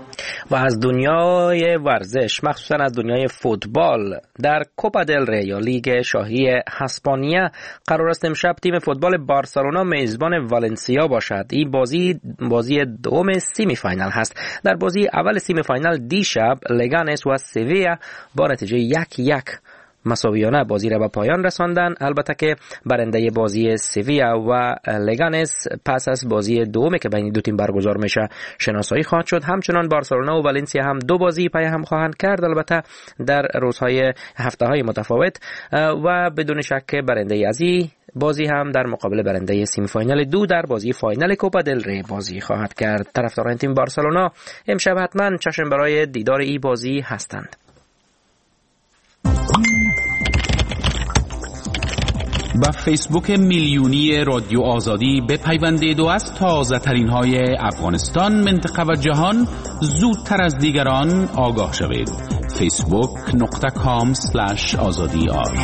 و از دنیای ورزش، مخصوصا از دنیای فوتبال، در کوپا دل ری یا لیگ شاهی اسپانیا قرار است امشب تیم فوتبال بارسلونا میزبان والنسیا باشد. این بازی دوم سیمی فاینال هست. در بازی اول سیمی فاینال دیشب لگانس و سویا با نتیجه 1-1 مساویانه بازی را به پایان رساندن. البته که برنده بازی سویا و لگانس پس از بازی دومی که بین دو تیم برگزار میشه شناسایی خواهد شد. همچنان بارسلونا و والنسیا هم دو بازی پای هم خواهند کرد، البته در روزهای هفته‌های متفاوت، و بدون شک برنده از این بازی هم در مقابل برنده سیمی فاینال 2 در بازی فاینال کوپا دل ری بازی خواهد کرد. طرفداران تیم بارسلونا امشب حتما چشم برای دیدار این بازی هستند. با فیسبوک میلیونی رادیو آزادی بپیوندید و از تازه ترین های افغانستان، منطقه و جهان زودتر از دیگران آگاه شوید. facebook.com/azadi.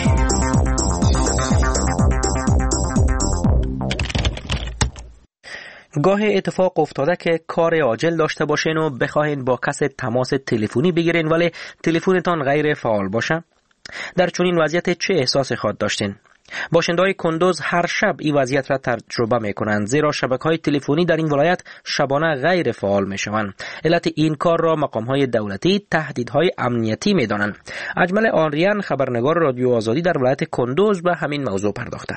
گاه اتفاق افتاده که کار عاجل داشته باشین و بخواهین با کس تماس تلفنی بگیرین ولی تلفنتان غیر فعال باشه. در چنین وضعیت چه احساسی خواهد داشتین؟ باشنده‌های کندوز هر شب این وضعیت را تجربه می‌کنند، زیرا شبکه‌های تلفنی در این ولایت شبانه غیر فعال می‌شوند. علت این کار را مقام‌های دولتی تهدیدهای امنیتی می‌دانند. اجمل آریان، خبرنگار رادیو آزادی در ولایت کندوز، به همین موضوع پرداخته.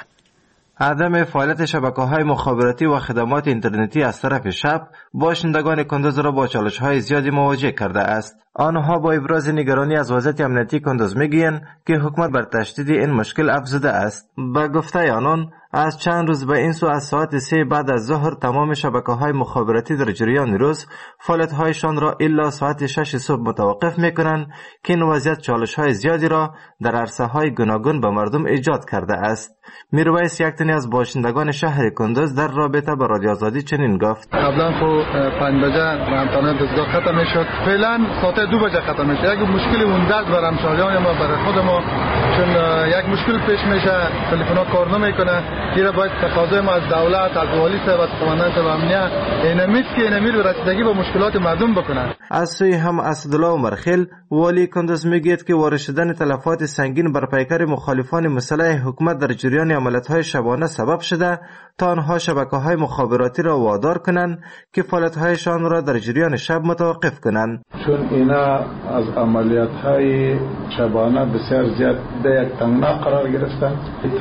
عدم فعالیت شبکه‌های مخابراتی و خدمات اینترنتی از طرف شب باشندگان کندوز را با چالش‌های زیادی مواجه کرده است. آنها با ابراز نگرانی از وضعیت امنیتی کندوز میگویند که حکومت بر تشدید این مشکل افزوده است. به گفته آنان از چند روز به این سو از ساعت 3 بعد از ظهر تمام شبکه‌های مخابراتی در جریان روز فعالیت‌هایشان را الا ساعت 6 صبح متوقف می‌کنند که این وضعیت چالش‌های زیادی را در عرصه‌های گوناگون به مردم ایجاد کرده است. میرویس یکتنی از باشندگان شهر کندوز در رابطه با رادیو آزادی چنین گفت: قبلا خو 5 بجه همتانه دزگاه ختم میشد، فعلا ساعت 2 بجه ختم میشه. یک مشکلی اونده برای همسایه‌های ما، برای خود ما، چون یک مشکل پیش میشه، تلفن‌ها کار نمیکنه. دیره باید تقاضای ما از دولت، از والی صاحب، از قماندان صاحب امنیه اینمیست که اینمیر به رسیدگی به مشکلات مردم بکنه. از سوی هم اسدالله عمرخیل والی کندوز میگوید که وارد شدن تلفات سنگین بر پیکر مخالفان مسلح حکومت در جریان عملیات‌های شبانه سبب شده تا آنها شبکه‌های مخابراتی را وادار کنند که فعالیت‌هایشان را در جریان شب متوقف کنند. چون اینا از عملیات‌های شبانه بسیار زیاد در یک تنگنا قرار گرفتند،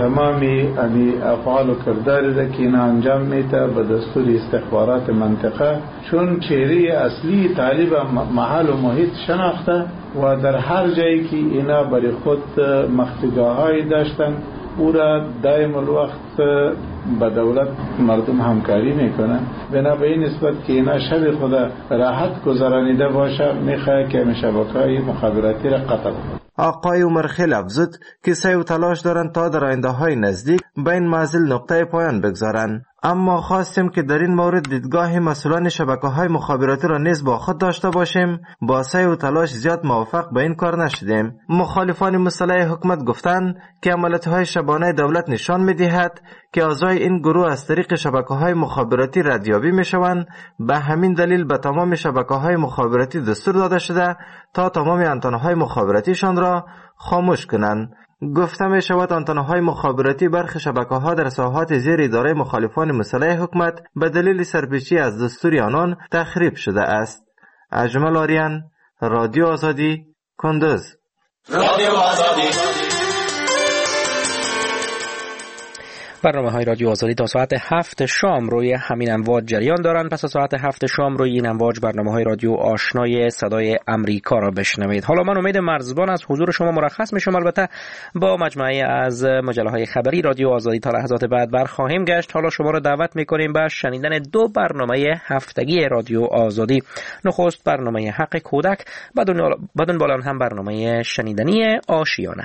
تمامی افعال و کرداری را که اینا انجام میده به دستور استخبارات منطقه، چون چهره اصلی طالب محل و محیط شناخته و در هر جایی که اینا برای خود مخفیگاه‌هایی داشتن او را دائم الوقت با دولت مردم همکاری میکنه. بنابراین نسبت که اینا شب خود راحت گذرانیده باشه میخواه که شبکه‌های مخابراتی را قطع کنه. آقای عمرخیل افزود که سعی و تلاش دارند تا در آینده‌های نزدیک به این معضل نقطه پایان بگذارند، اما خواستیم که در این مورد دیدگاه مسئولان شبکه‌های مخابراتی را نیز با خود داشته باشیم. با سعی و تلاش زیاد موفق به این کار نشدیم. مخالفان مسلح حکومت گفتند که عملیات‌های شبانه دولت نشان می‌دهد که اعضای این گروه از طریق شبکه‌های مخابراتی ردیابی می‌شوند. به همین دلیل به تمام شبکه‌های مخابراتی دستور داده شده تا تمام آنتن‌های مخابراتیشان را خاموش کنند. گفته می شود آنتن‌های مخابراتی برخی شبکه‌ها در ساحات زیر اداره مخالفان مسلح حکومت به دلیل سرپیچی از دستور آنان تخریب شده است. اجمل آریان، رادیو آزادی، کندوز. رادیو آزادی. برنامه‌های رادیو آزادی تا ساعت 7 شام روی همین امواج جریان دارند. پس از ساعت 7 شام روی این امواج برنامه‌های رادیو آشنای صدای امریکا را بشنوید. حالا من امید مرزبان از حضور شما مرخص میشم. البته با مجموعه از مجله‌های خبری رادیو آزادی تا لحظات بعد برخواهیم گشت. حالا شما را دعوت می‌کنیم به شنیدن دو برنامه هفتگی رادیو آزادی. نخست برنامه حق کودک، بعد بالا هم برنامه شنیدنی آشیانه.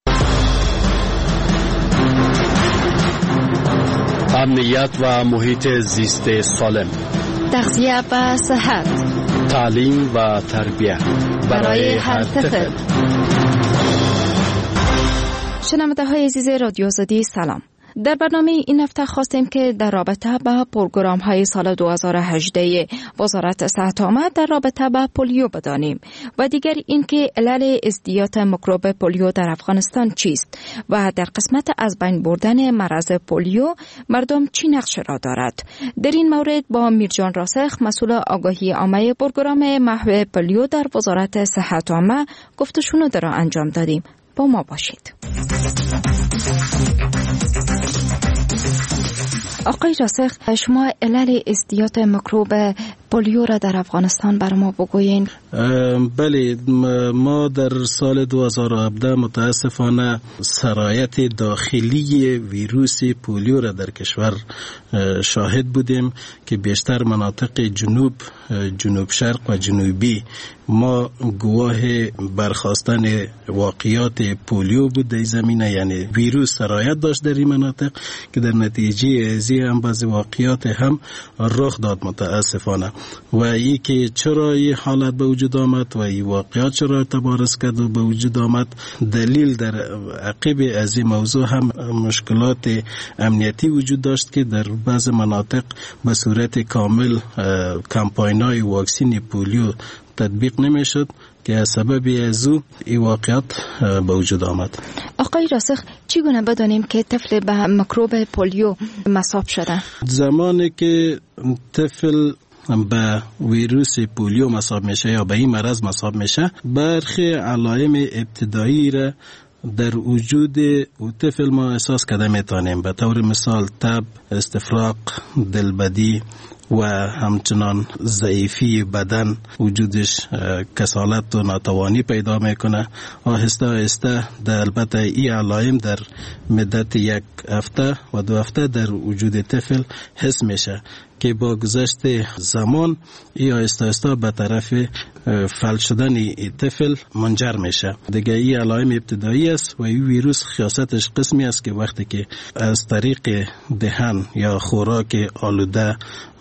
امنیت و محیط زیست سالم، تغذیه و صحت، تعلیم و تربیت برای هر طفل. شنونده های عزیز رادیو آزادی سلام. در برنامه این هفته خواستیم که در رابطه با پروگرام های سال 2018 وزارت صحت عامه در رابطه با پولیو بدانیم و دیگر اینکه علل ازدیاد میکروب پولیو در افغانستان چیست و در قسمت از بین بردن مرض پولیو مردم چی نقش را دارد. در این مورد با میرجان راسخ مسئول آگاهی عامه پروگرام محو پولیو در وزارت صحت عامه گفتشون را انجام دادیم. با ما باشید. آقای راسخ، شما علل ازدیاد میکروب پولیو را در افغانستان برای ما بگویین. بله، ما در سال 2017 متاسفانه سرایت داخلی ویروس پولیو را در کشور شاهد بودیم که بیشتر مناطق جنوب شرق و جنوبی ما گواه برخاستن واقعیات پولیو بود در زمینه، یعنی ویروس سرایت داشت در این مناطق که در نتیجه ازی هم بعضی واقعیات هم رخ داد متاسفانه. و ای که چرا این حالت به وجود آمد و این واقعیات چرا تبارز کرد و به وجود آمد، دلیل در عقب از این موضوع هم مشکلات امنیتی وجود داشت که در بعض مناطق به صورت کامل کمپاین‌های واکسین پولیو تطبیق نمیشد که از سبب ازو این واقعیت به وجود آمد. آقای راسخ، چگونه بدانیم که طفل به میکروب پولیو مصاب شده؟ زمانی که طفل به ویروس پولیو مصاب میشه یا به این مرض مصاب میشه، برخی علائم ابتدایی را در وجود طفل ما احساس کرده میتونیم. به طور مثال تب، استفراغ، دلبدی و همچنان ضعیفی بدن وجودش، کسالت و ناتوانی پیدا میکنه. آهسته آهسته در البته این علائم در مدت 1 هفته و 2 هفته در وجود طفل حس میشه که با گذشت زمان این آهسته آهسته به طرف فلج شدن طفل منجر میشه. دیگه این علائم ابتدایی است و این ویروس خاصیتش قسمی است که وقتی که از طریق دهن یا خوراک آلوده،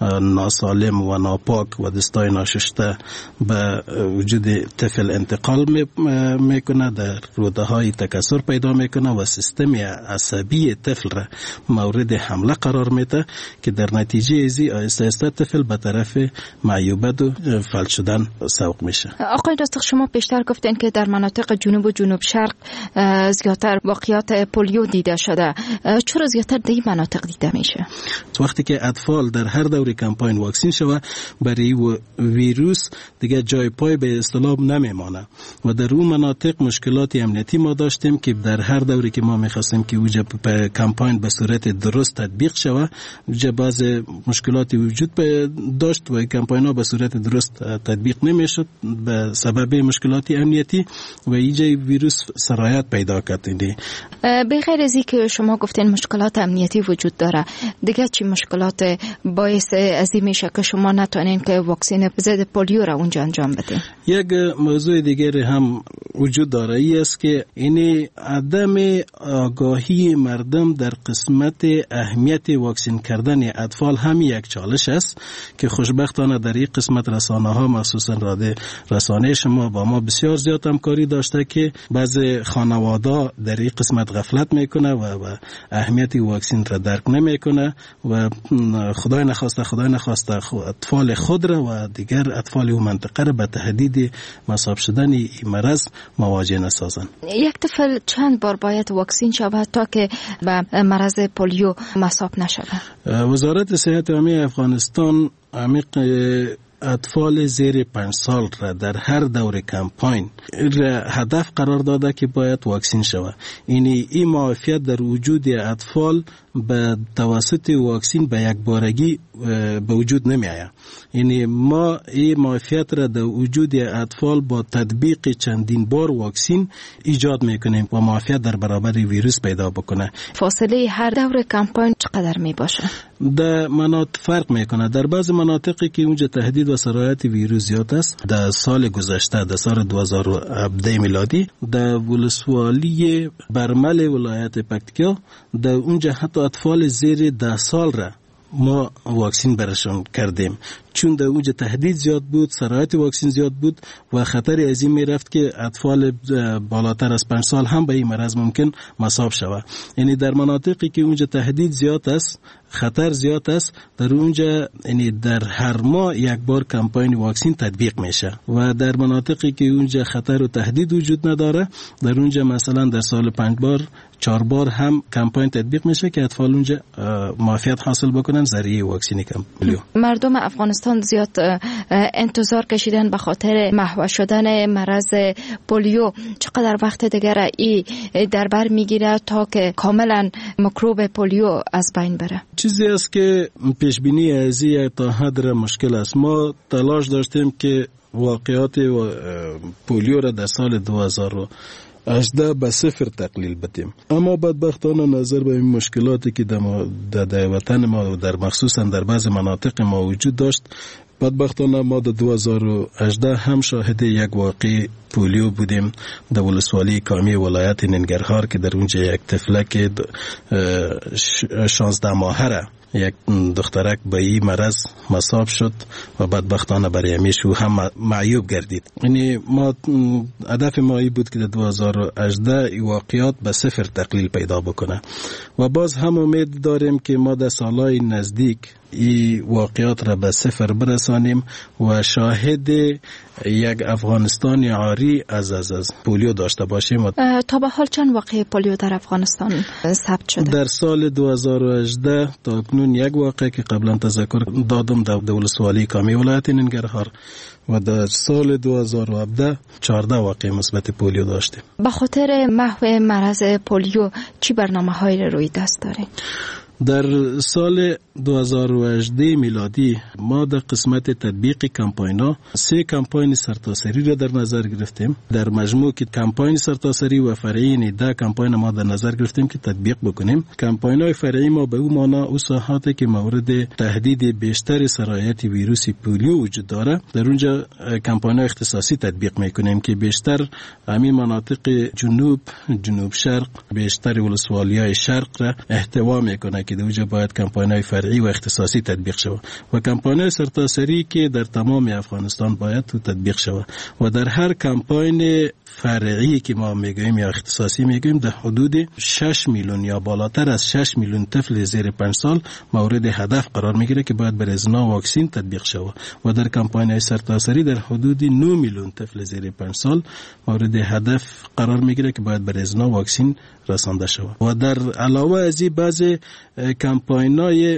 ناسالم و ناپاک و دستای ناشسته به وجود طفل انتقال میکنه، در روده های تکثر پیدا میکنه و سیستم عصبی طفل را مورد حمله قرار میده که در نتیجه ازی آهسته آهسته طفل به طرف معیوبت و فلج شدن سوق میشه. آقای راسخ، شما پیشتر گفتین که در مناطق جنوب و جنوب شرق زیادتر واقعیات پولیو دیده شده. چرا زیادتر در این مناطق دیده میشه؟ وقتی که اطفال در هر دوره کمپاین واکسین شوه، برای ویروس دیگه جای پای به اصطلاح نمیمانه و در اون مناطق مشکلات امنیتی ما داشتیم که در هر دوره که ما میخواستیم که اوجه کمپاین به صورت درست تطبیق شوه، اوجه بعض مشکلاتی وجود داشت و کمپاین ها به صورت درست تطبیق نمیشد به سبب مشکلات امنیتی و اینجا ویروس سرایت پیدا کرد. به غیر از این که شما گفتین مشکلات امنیتی وجود داره، دیگه چی مشکلات باعث از این میشه که شما نتونین که واکسین ضد پولیو را اونجا انجام بدین؟ یک موضوع دیگر هم وجود داره، ای است که این عدم آگاهی مردم در قسمت اهمیت واکسین کردن اطفال هم یک چالش است که خوشبختانه در این قسمت رسانه ها، مخصوصا رسانه شما با ما بسیار زیاد همکاری داشته که بعضی خانواده در این قسمت غفلت میکنه و اهمیت واکسین را درک نمیکنه و خدای نخواسته اطفال خود را و دیگر اطفال اون منطقه را به تهدید مصاب شدن این مرض مواجه نسازن. یک طفل چند بار باید واکسین شود تا که به مرض پولیو مصاب نشود؟ وزارت صحت عامه افغانستان اطفال زیر 5 سال را در هر دور کمپاین هدف قرار داده که باید واکسین شود. این معافیت در وجود اطفال به توسط واکسین به یک بارگی به وجود نمی آید. یعنی ما این معافیت را در وجود اطفال با تطبیق چندین بار واکسین ایجاد میکنیم و معافیت در برابر ویروس پیدا بکنه. فاصله هر دور کمپاین چقدر می باشه؟ در مناطق فرق میکنه. در بعض مناطقی که اونجا تهدید و سرایت ویروس زیاد است، در سال گذشته در سال 2017 میلادی در ولسوالی برمل ولایت پکتیکا در اونجا حتی اطفال زیر 10 سال را ما واکسین برشون کردیم، چون در اونجا تهدید زیاد بود، سرایت واکسین زیاد بود و خطر از این میرفت که اطفال بالاتر از 5 سال هم به این مرض ممکن مصاب شود. یعنی در مناطقی که اونجا تهدید زیاد است، خطر زیاد است، در اونجا یعنی در هر ماه یک بار کمپاین واکسین تطبیق میشه و در مناطقی که اونجا خطر و تهدید وجود نداره، در اونجا مثلا در سال 5 بار 4 بار هم کمپاین تطبیق میشه که اطفال اونجا معافیت حاصل بکنن ذریعه واکسین پولیو. مردم افغانستان زیاد انتظار کشیدن به خاطر محو شدن مرض پولیو. چقدر وقت دیگر ای در بر میگیره تا که کاملا میکروب پولیو از بین بره؟ چیزی است که پیش بینی از این تا حد مشکل است. ما تلاش داشتیم که واقعات پولیو را در سال 2018 به 0 تقلیل بدیم، اما بدبختانه نظر به این مشکلاتی که در وطن ما و در مخصوصا در بعض مناطق ما وجود داشت، بدبختانه ما در 2018 هم شاهد یک واقعی پولیو بودیم در ولسوالی کامی ولایت ننگرهار که در اونجا یک طفلک 16 ماهه را یک دخترک به این مرض مصاب شد و بدبختانه برای همیشه هم معیوب گردید. یعنی ما هدف ما این بود که در 2018 این واقعیات به 0 تقلیل پیدا بکنه و باز هم امید داریم که ما در سالهای نزدیک این واقعیات را به 0 برسانیم و شاهد یک افغانستان عاری از پولیو داشته باشیم. تا به حال چند واقعه پولیو در افغانستان ثبت شده؟ در سال 2018 تا اکنون یک واقعه که قبلا تذکر دادم در ولسوالی کامی ولایت ننگرهار و در سال 2017 14 واقعه مثبت پولیو داشتیم. به خاطر محو مرض پولیو چی برنامه‌هایی روی دست دارید؟ در سال 2018 میلادی ما در قسمت تطبیق کمپاین‌ها 3 کمپاین سرتاسری را در نظر گرفتیم. در مجموع که کمپاین سرتاسری و فرعی 10 کمپاین ما در نظر گرفتیم که تطبیق بکنیم. کمپاین‌های فرعی ما به اون معنا او ساحاتی که مورد تهدید بیشتر سرایت ویروس پولیو وجود داره، در اونجا کمپاین‌های اختصاصی تطبیق میکنیم که بیشتر همین مناطق جنوب شرق، بیشتر ولسوالی‌های شرق را احتوا میکنه که در اونجا باید کمپاین‌های فرعی و اختصاصی تطبیق شود و کمپاین‌های سرتاسری که در تمام افغانستان باید تطبیق شود و در هر کمپاین فرعی که ما میگوییم یا اختصاصی میگوییم در حدود 6 میلیون یا بالاتر از 6 میلیون طفل زیر 5 سال مورد هدف قرار میگیره که باید برای ازنا واکسین تطبیق شود و در کمپاین سرتاسری در حدود 9 میلیون طفل زیر 5 سال مورد هدف قرار میگیره که باید برای ازنا واکسین رسانده شود و در علاوه از این بعض کمپاین‌های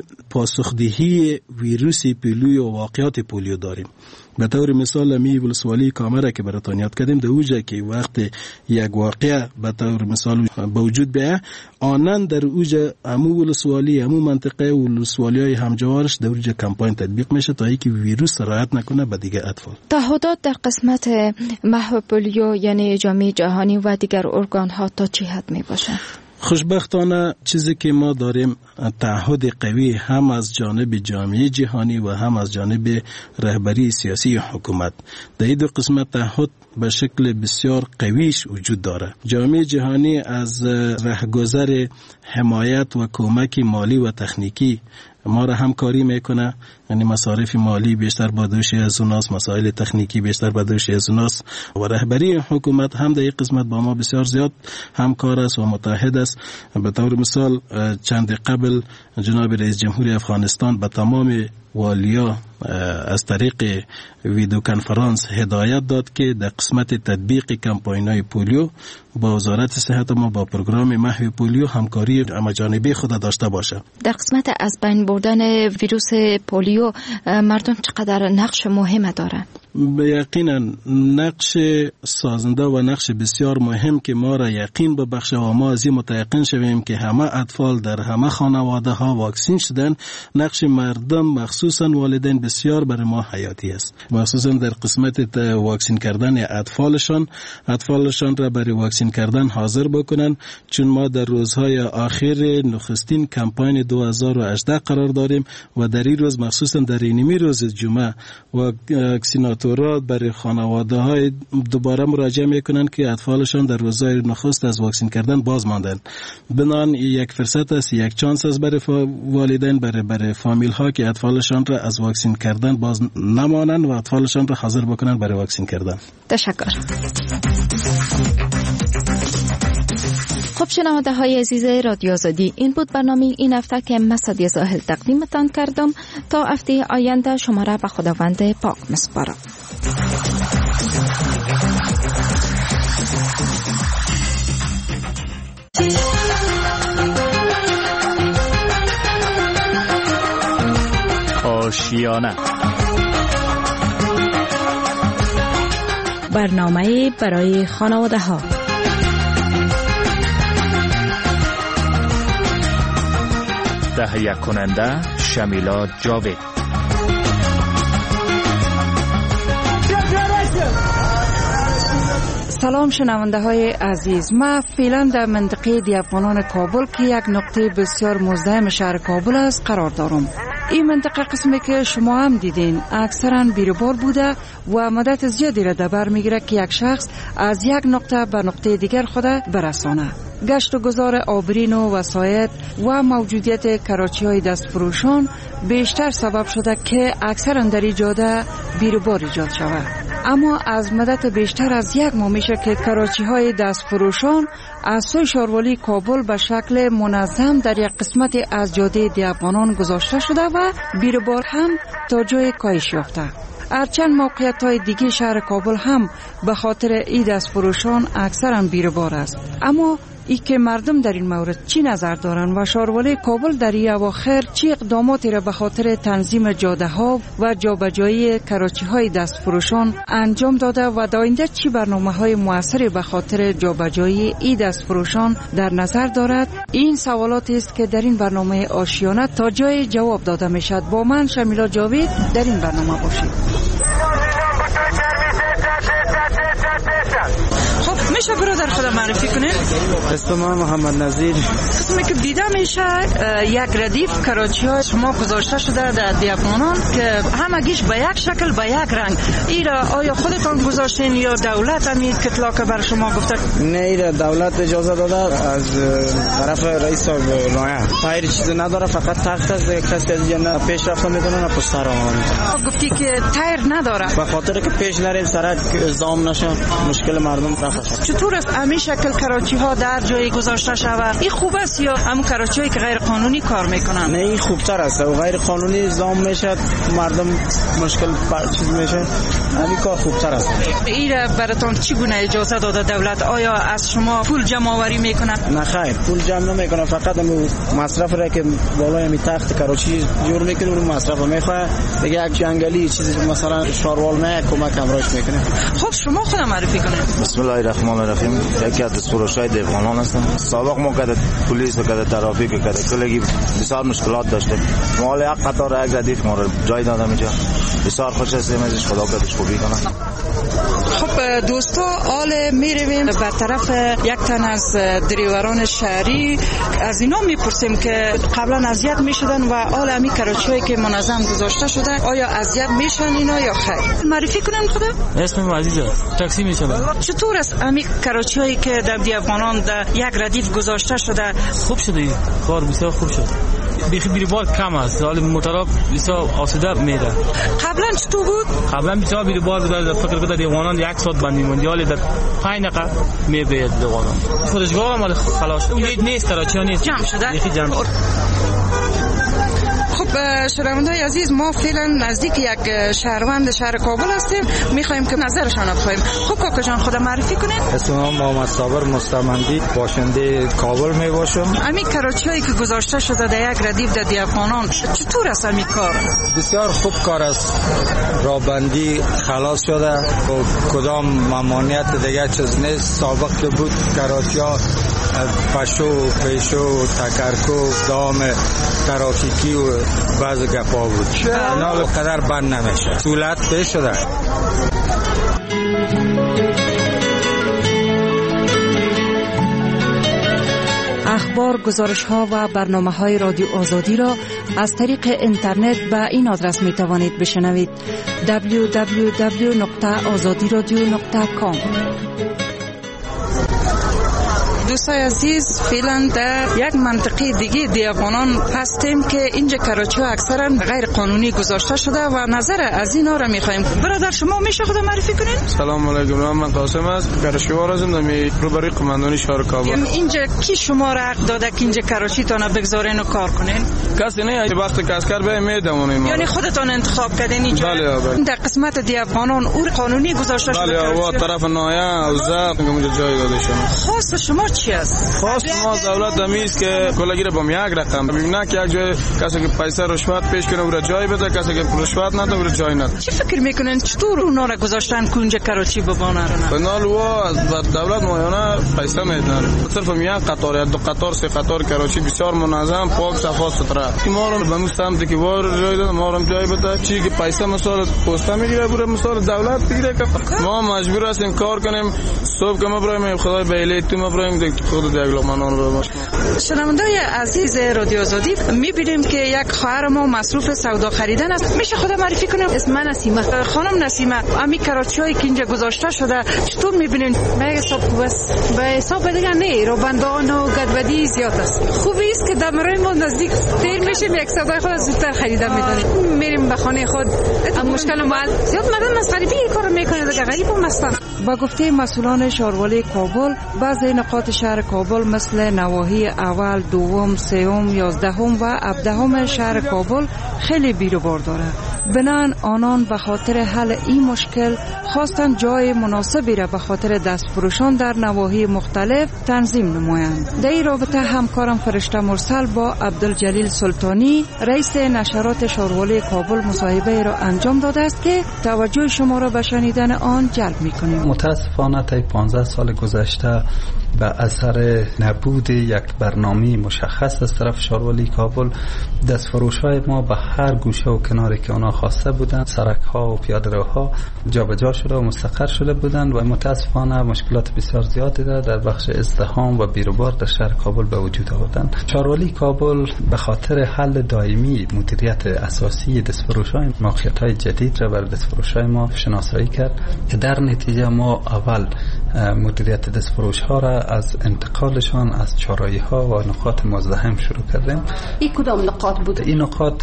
پاسخدهی ویروس پولیو و واقعات پولیو داریم. به طور مثال می ولسوالی کامره که براتون یاد کردیم در اوجه که وقت یک واقعه به طور مثال به وجود بیه آنن در اوجه امو ولسوالی امو منطقه ولسوالی های همجوارش در اوجه کمپاین تطبیق میشه تا اینکه ویروس سرایت نکنه به دیگه اطفال. تعهدات در قسمت محو پولیو یعنی جامعه جهانی و دیگر ارگان ها تا چه حد می باشه؟ خوشبختانه چیزی که ما داریم تعهد قوی هم از جانب جامعه جهانی و هم از جانب رهبری سیاسی حکومت. در این 2 قسمت تعهد به شکل بسیار قویش وجود داره. جامعه جهانی از رهگذر حمایت و کمک مالی و تکنیکی ما را همکاری میکنه، یعنی مصارف مالی بیشتر با دوش از اوناست، مسائل تکنیکی بیشتر با دوش از اوناست و رهبری حکومت هم در این قسمت با ما بسیار زیاد همکار است و متحد است. به طور مثال چند قبل جناب رئیس جمهوری افغانستان به تمام والیا از طریق ویدیو کنفرانس هدایت داد که در قسمت تطبیق کمپاین‌های پولیو با وزارت صحت ما با پروگرام محو پولیو همکاری همجانبه خود داشته باشه. در قسمت از بین بردن ویروس پولیو مردم چقدر نقش مهم دارند؟ یقینا نقش سازنده و نقش بسیار مهم که ما را یقین ببخشه و ما از این متیقن شویم که همه اطفال در همه خانواده ها واکسین شدن. نقش مردم مخصوصا والدین بسیار برای ما حیاتی است، مخصوصا در قسمت واکسین کردن اطفالشان را برای واکسین کردن حاضر بکنن، چون ما در روزهای آخر نخستین کمپاین 2018 قرار داریم و در این روز مخصوصا در اینمی روز جمعه واکسیناتور دکترها برای خانواده های دوباره مراجعه میکنن که اطفالشان در روزهای نخست از واکسین کردن باز ماندن. بنان یک فرصت است، یک چانس است برای والدین، برای فامیل ها که اطفالشان را از واکسین کردن باز نمانند و اطفالشان را حاضر بکنن برای واکسین کردن. تشکر. خب شنونده های عزیز رادیو آزادی، این بود برنامه این هفته که من سعدیه زاهل تقدیمتان کردم. تا هفته آینده شما را به خداوند پاک میسپارم. آشیانه، برنامه برای خانواده ها. تهیه کننده شمیلا جاوید. سلام شنونده های عزیز، ما فعلا در منطقه دی افغانان کابل که یک نقطه بسیار مزدحم شهر کابل است قرار دارم. این منطقه قسمی که شما هم دیدین اکثرا بیروبار بوده و مدت زیادی را در بر میگیره که یک شخص از یک نقطه به نقطه دیگر خود برسانه. گشت و گذار آبرین و وسایط و موجودیت کراچی های دستفروشان بیشتر سبب شده که اکثرا در این جاده بیروبار ایجاد شود. اما از مدت بیشتر از یک ماه میشه که کراچی های دستفروشان از سوی شاروالی کابل به شکل منظم در یک قسمت از جاده دی افغانان گذاشته شده و بیروبار هم تا جای کاهش یافته. هرچند موقعیت های دیگه شهر کابل هم به خاطر این دستفروشان اکثرا بیروبار است، اما ای که مردم در این مورد چی نظر دارن و شاروالی کابل در این اواخر چی اقداماتی را به خاطر تنظیم جاده ها و جابجایی کراچی های دستفروشان انجام داده و در آینده چی برنامه های موثری به خاطر جابجایی این دستفروشان در نظر دارد؟ این سوالات است که در این برنامه آشیانه تا جای جواب داده می شود. با من شمیلا جاوید در این برنامه باشید. خب میشه برادر خدا معرفی کنین؟ اسم من محمد نظیر. قسمی که دیده میشه یک ردیف کراچی ها شما گذاشته شده در دی افغانان که همگیش به یک شکل به یک رنگ. ایرا آیا خودتان گذاشتین یا دولت همین کتلا که بر شما گفته؟ نه، ایرا دولت اجازه داده از طرف رئیس نایب. غیر چیزی نداره، فقط تخت است. کسی دیگه نه پیش رفته میتونه نه پشت سر آمده. گفتی که تایر نداره به خاطر که پیش نریم سرک زام نشه، مشکل مردم رفت. چطور است همین شکل کراچی ها در جایی گذاشته شود؟ این خوب است یا هم کراچی هایی که غیر قانونی کار میکنن؟ نه، این خوبتر است. و غیر قانونی زام میشه، مردم مشکل چیز میشه. همین کار خوبتر است. این براتون چگونه اجازه داده دولت؟ آیا از شما پول جمع آوری میکنه؟ نه خیر، پول جمع نمیکنه، فقط همون مصرف را که بالای می تخت کراچی جور میکنه اون مصرف میخواد. دیگه یک جنگلی چیزی مثلا شاروال نه کمک امراش میکنه. خب شما خودم معرفی کنید. بسم الله الرحمن الرحیم. یکی از دستفروشای دی افغانان هستم. سابق ما کده پلیس و کده ترافیک و کده کلگی بسیار مشکلات داشتیم. مال یک قطار یک ردیف ما رو جای دادم اینجا. بسیار خوش هستیم ازش، خدا کدش خوبی کنه. خب دوستا، حال میرویم به طرف یک تن از دریوران شهری. از اینا میپرسیم که قبلا اذیت میشدن و حال همی کراچی که منظم گذاشته شده آیا اذیت میشن اینا یا خیر؟ معرفی کنن خدا. اسمم عزیزه، تاکسی میشم. چطور است همی کراچی هایی که در دی افغانان در یک ردیف گذاشته شده؟ خوب شده، کار بسیار خوب شد. بیروبار کم است، حال موتورا بسیار آسوده میره. قبلا چطور بود؟ قبلا بسیار بیروبار بود. فکر کنم دی افغانان یک ساعت بندی موندی، حال در 5 دقیقه میبرد دی افغانان. فرودگاه مال خلاص نیست، کراچی نیست، جمع شده. یکی جمع. خب شنونده‌های عزیز، ما فعلا نزدیک یک شهروند شهر کابل هستیم، میخوایم که نظرشان رو بخوایم. خب کاکا جان خدا معرفی کنید. اسم من محمد صابر مستمندی، باشنده کابل می باشم. همین کراچی هایی که گذاشته شده در یک ردیف در دی افغانان چطور است همین کار؟ بسیار خوب کار است. رابندی خلاص شده و کدام ممانعت دیگه چیز نیست. سابق که بود کراچی ها پشو، پیشو، تکرکو، دام ترافیکی و بعض گپا بود. اینا به قدر بند نمیشه. سهولت پیش شده. اخبار، گزارش‌ها و برنامه‌های رادیو آزادی را از طریق اینترنت به این آدرس می‌توانید بشنوید: www.azadiradio.com. دوستای عزیز، فعلا در یک منطقه دیگه دی افغانان هستیم که اینجا کراچی ها اکثرا غیر قانونی گذاشته شده و نظر از اینا را میخوایم. برادر شما میشه خود معرفی کنین؟ سلام علیکم، من قاسم است، کراچی هستم، در روبروی قماندانی شهر کابل. اینجا کی شما را حق داده که اینجا کراچی تان بگذارین و کار کنین؟ کسی نه، وقت کس کار به میدمونیم. یعنی خودتان انتخاب کردین اینجا؟ بله. در قسمت دی افغانان اور قانونی گذاشته شده. بله، و طرف نایا و زاد اونجا جای داده شده. خاص شما چی است؟ خاص ما دولت دمیست که کلاگیر با یک رقم ببینه که یک جای کسی که پیسه رشوت پیش کنه اون جای بده، کسی که رشوت نده اون جای نده. چی فکر میکنن چطور اونا را گذاشتن که اونجا کراچی ببانن؟ بنال و از دولت مایانه پیسه میدن. صرف یک قطار یا دو قطار سه قطار کراچی بسیار منظم، پاک، صفا سوتره. ما رو به مستم که وار جای داد، ما رو جای بده. چی که پیسه مثلا پسته میگیره بره مثلا دولت بگیره که ما مجبور هستیم کار کنیم. صبح که ما برایم خدای بیلی تو ما برایم خود شنوندای عزیز رادیو آزادی، میبینیم که یک خواهر ما مصروف سودا خریدن است. میشه خود معرفی کنم؟ اسم من نسیمه. خانم نسیمه، امی کراچی هایی که اینجا گذاشته شده چطور میبینین؟ به حساب خوب است. به حساب دیگه نه، روبندان و گدودی زیاد است. خوبی است که دمرای ما نزدیک دیر میشیم، یک سودا خود زودتر خریدن میدونیم. میریم به خانه خود. مشکل ما زیاد مردم مسخره‌ای کار میکنه، دیگه غریب هم هستن. با گفته مسئولان شهروالی کابل، بعضی نقاط شهر کابل مثل نواحی اول، دوم، سوم، 11 و 17 شهر کابل خیلی بیروبار داره. بنان آنان به خاطر حل این مشکل خواستن جای مناسبی را به خاطر دستفروشان در نواحی مختلف تنظیم نمایند. در این رابطه همکارم فرشته مرسل با عبدالجلیل سلطانی رئیس نشرات شهروالی کابل مصاحبه را انجام داده است که توجه شما را به شنیدن آن جلب می‌کنیم. متاسفانه تا 15 سال گذشته به اثر نبود یک برنامه مشخص از طرف شهروالی کابل، دستفروش‌های ما به هر گوشه و کناری که اونا خواسته بودند، سرک‌ها و پیاده‌روها جابجا شده و مستقر شده بودند و متاسفانه مشکلات بسیار زیادی در بخش ازدحام و بیروبار در شهر کابل به وجود آوردند. شهروالی کابل به خاطر حل دائمی مدیریت اساسی دستفروش‌های موقعیت‌های جدید را بر دستفروش‌های ما شناسایی کرد که در نتیجه ما اول مدیریت دستفروش‌ها را از انتقالشان از چهارراهی‌ها و نقاط مزدحم شروع کردیم. این کدام نقاط بود؟ این نقاط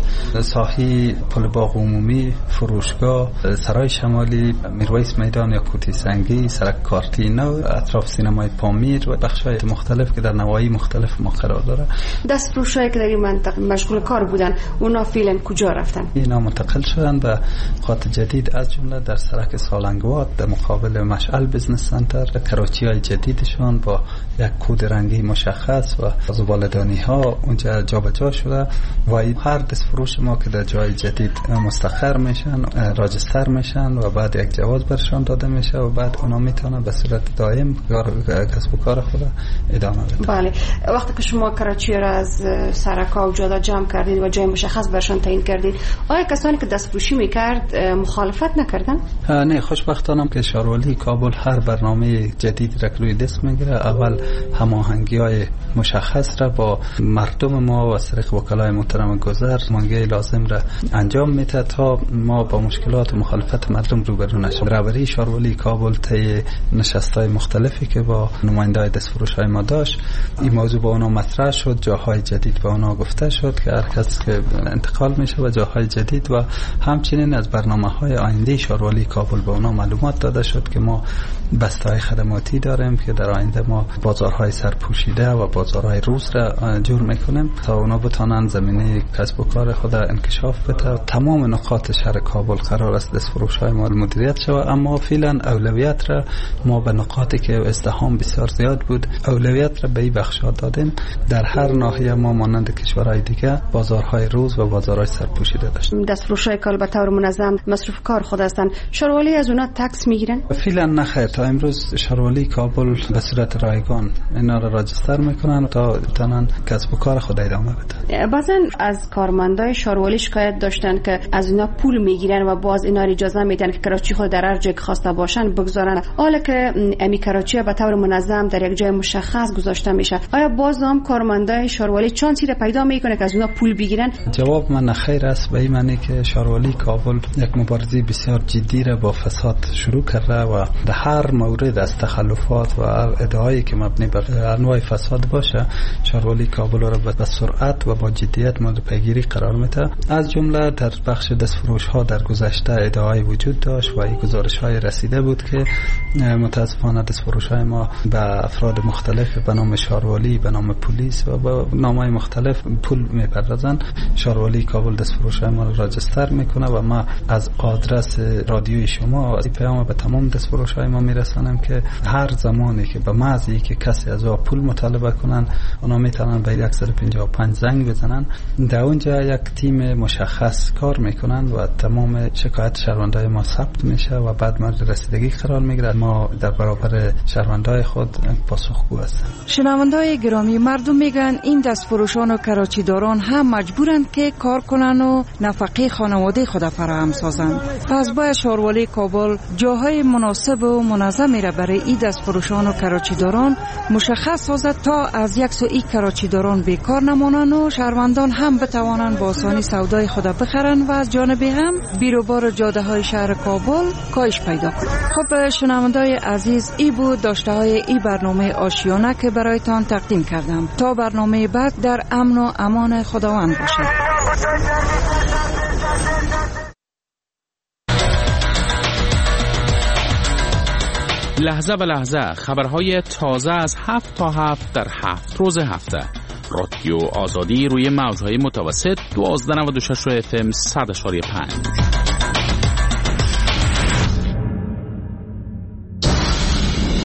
ساحی پل باغ عمومی، فروشگاه، سرای شمالی، میرویس میدان یا کوتی سنگی، سرک کارتی نو، اطراف سینمای پامیر و بخش‌های مختلف که در نواحی مختلف ما قرار داره. دستفروش‌هایی که در این منطقه مشغول کار بودن، اونا فعلا کجا رفتن؟ اینا منتقل شدن به نقاط جدید، از جمله در سرک سالنگوات در مقابل مشعل بزنس سنتر، کراچی‌های جدیدشان با یک کد رنگی مشخص و زباله‌دانی‌ها اونجا جابجا شده و هر دستفروش ما که در جای جدید مستقر میشن، راجستر میشن و بعد یک جواز برشان داده میشه و بعد اونا میتونن به صورت دائم کسب و کار خود ادامه بدن. بله، وقتی که شما کراچی را از سرک‌ها و جاده جمع کردید و جای مشخص برشان تعیین کردید، آیا کسانی که دستفروشی میکرد مخالفت نکردن؟ نه، خوشبختانه که شهروالی کابل هر برنامه جدید را روی دست میگیره، اول هماهنگی‌های مشخص را با مردم ما و طریق وکلای محترم گذر هماهنگی لازم را انجام میده تا ما با مشکلات و مخالفت مردم روبرو نشیم. رهبری شهروالی کابل طی نشست‌های مختلفی که با نماینده‌های دستفروش‌های ما داشت، این موضوع با اونا مطرح شد، جاهای جدید به اونا گفته شد که هر کس که انتقال میشه و جاهای جدید و همچنین از برنامه‌های آینده شهروالی کابل به اونا معلومات داده شد که ما بسته‌های خدماتی داریم که در آینده ما بازارهای سرپوشیده و بازارهای روز را جور میکنیم تا اونا بتونن زمینه کسب و کار خود انکشاف بده. تمام نقاط شهر کابل قرار است دستفروش‌های ما مدیریت شود، اما فعلا اولویت را ما به نقاطی که ازدحام بسیار زیاد بود اولویت را به این بخش‌ها دادیم. در هر ناحیه ما مانند کشورهای دیگه بازارهای روز و بازارهای سرپوشیده داشتیم. دستفروش‌های کابل به طور منظم مصروف کار خود هستند. شهروالی از اونا تکس میگیرن؟ فعلا نه خیر، تا امروز امروز شاروالی کابل به صورت رایگان اینا را راجستر میکنن تا بتونن کسب و کار خود ادامه بدن. بعضا از کارمندای شاروالی شکایت داشتن که از اینا پول میگیرن و باز اینا اجازه میدن که کراچی خود در هر جای خواسته باشن بگذارن، حالا که امی کراچی به طور منظم در یک جای مشخص گذاشته میشه. آیا باز هم کارمندای شاروالی چانسی را پیدا میکنه که از اینا پول بگیرن؟ جواب من خیر است، به این معنی که شاروالی کابل یک مبارزه بسیار جدی را با فساد شروع کرده و در هر مورد از تخلفات و ادعایی که مبنی بر انواع فساد باشه شاروالی کابل را به سرعت و با جدیت مورد پیگیری قرار میده. از جمله در بخش دستفروش ها در گذشته ادعای وجود داشت و این گزارش های رسیده بود که متاسفانه دستفروش های ما به افراد مختلف به نام شاروالی، به نام پلیس و به نامهای مختلف پول میپردازن. شاروالی کابل دستفروش های ما را راجستر میکنه و ما از آدرس رادیوی شما از این پیام به تمام دستفروش های ما میرسانم که هر زمانی که به محض که کسی از او پول مطالبه کنن اونا میتونن به 155 زنگ بزنن. در اونجا یک تیم مشخص کار میکنن و تمام شکایت شهروندای ما ثبت میشه و بعد مورد رسیدگی قرار میگیره. ما در برابر شهروندای خود پاسخگو هستیم. شنوندای گرامی، مردم میگن این دستفروشان و کراچیداران هم مجبورند که کار کنن و نفقه خانواده خود فراهم سازند. پس باید شاروالی کابل جاهای مناسب و منظمی را برای این دستفروشان و کراچیداران مشخص سازد تا از یک سو این کراچیداران بیکار نمانند و شهروندان هم بتوانند با آسانی سودای خود بخرند و از جانب هم بیروبار جاده های شهر کابل کاهش پیدا کنند. خب شنوندای عزیز، ای بود داشته های ای برنامه آشیانه که برایتان تقدیم کردم. تا برنامه بعد در امن و امان خداوند باشید. لحظه به لحظه خبرهای تازه از 7 تا 7 در 7 روز هفته. رادیو آزادی روی موجهای متوسط 1296 FM 100.5.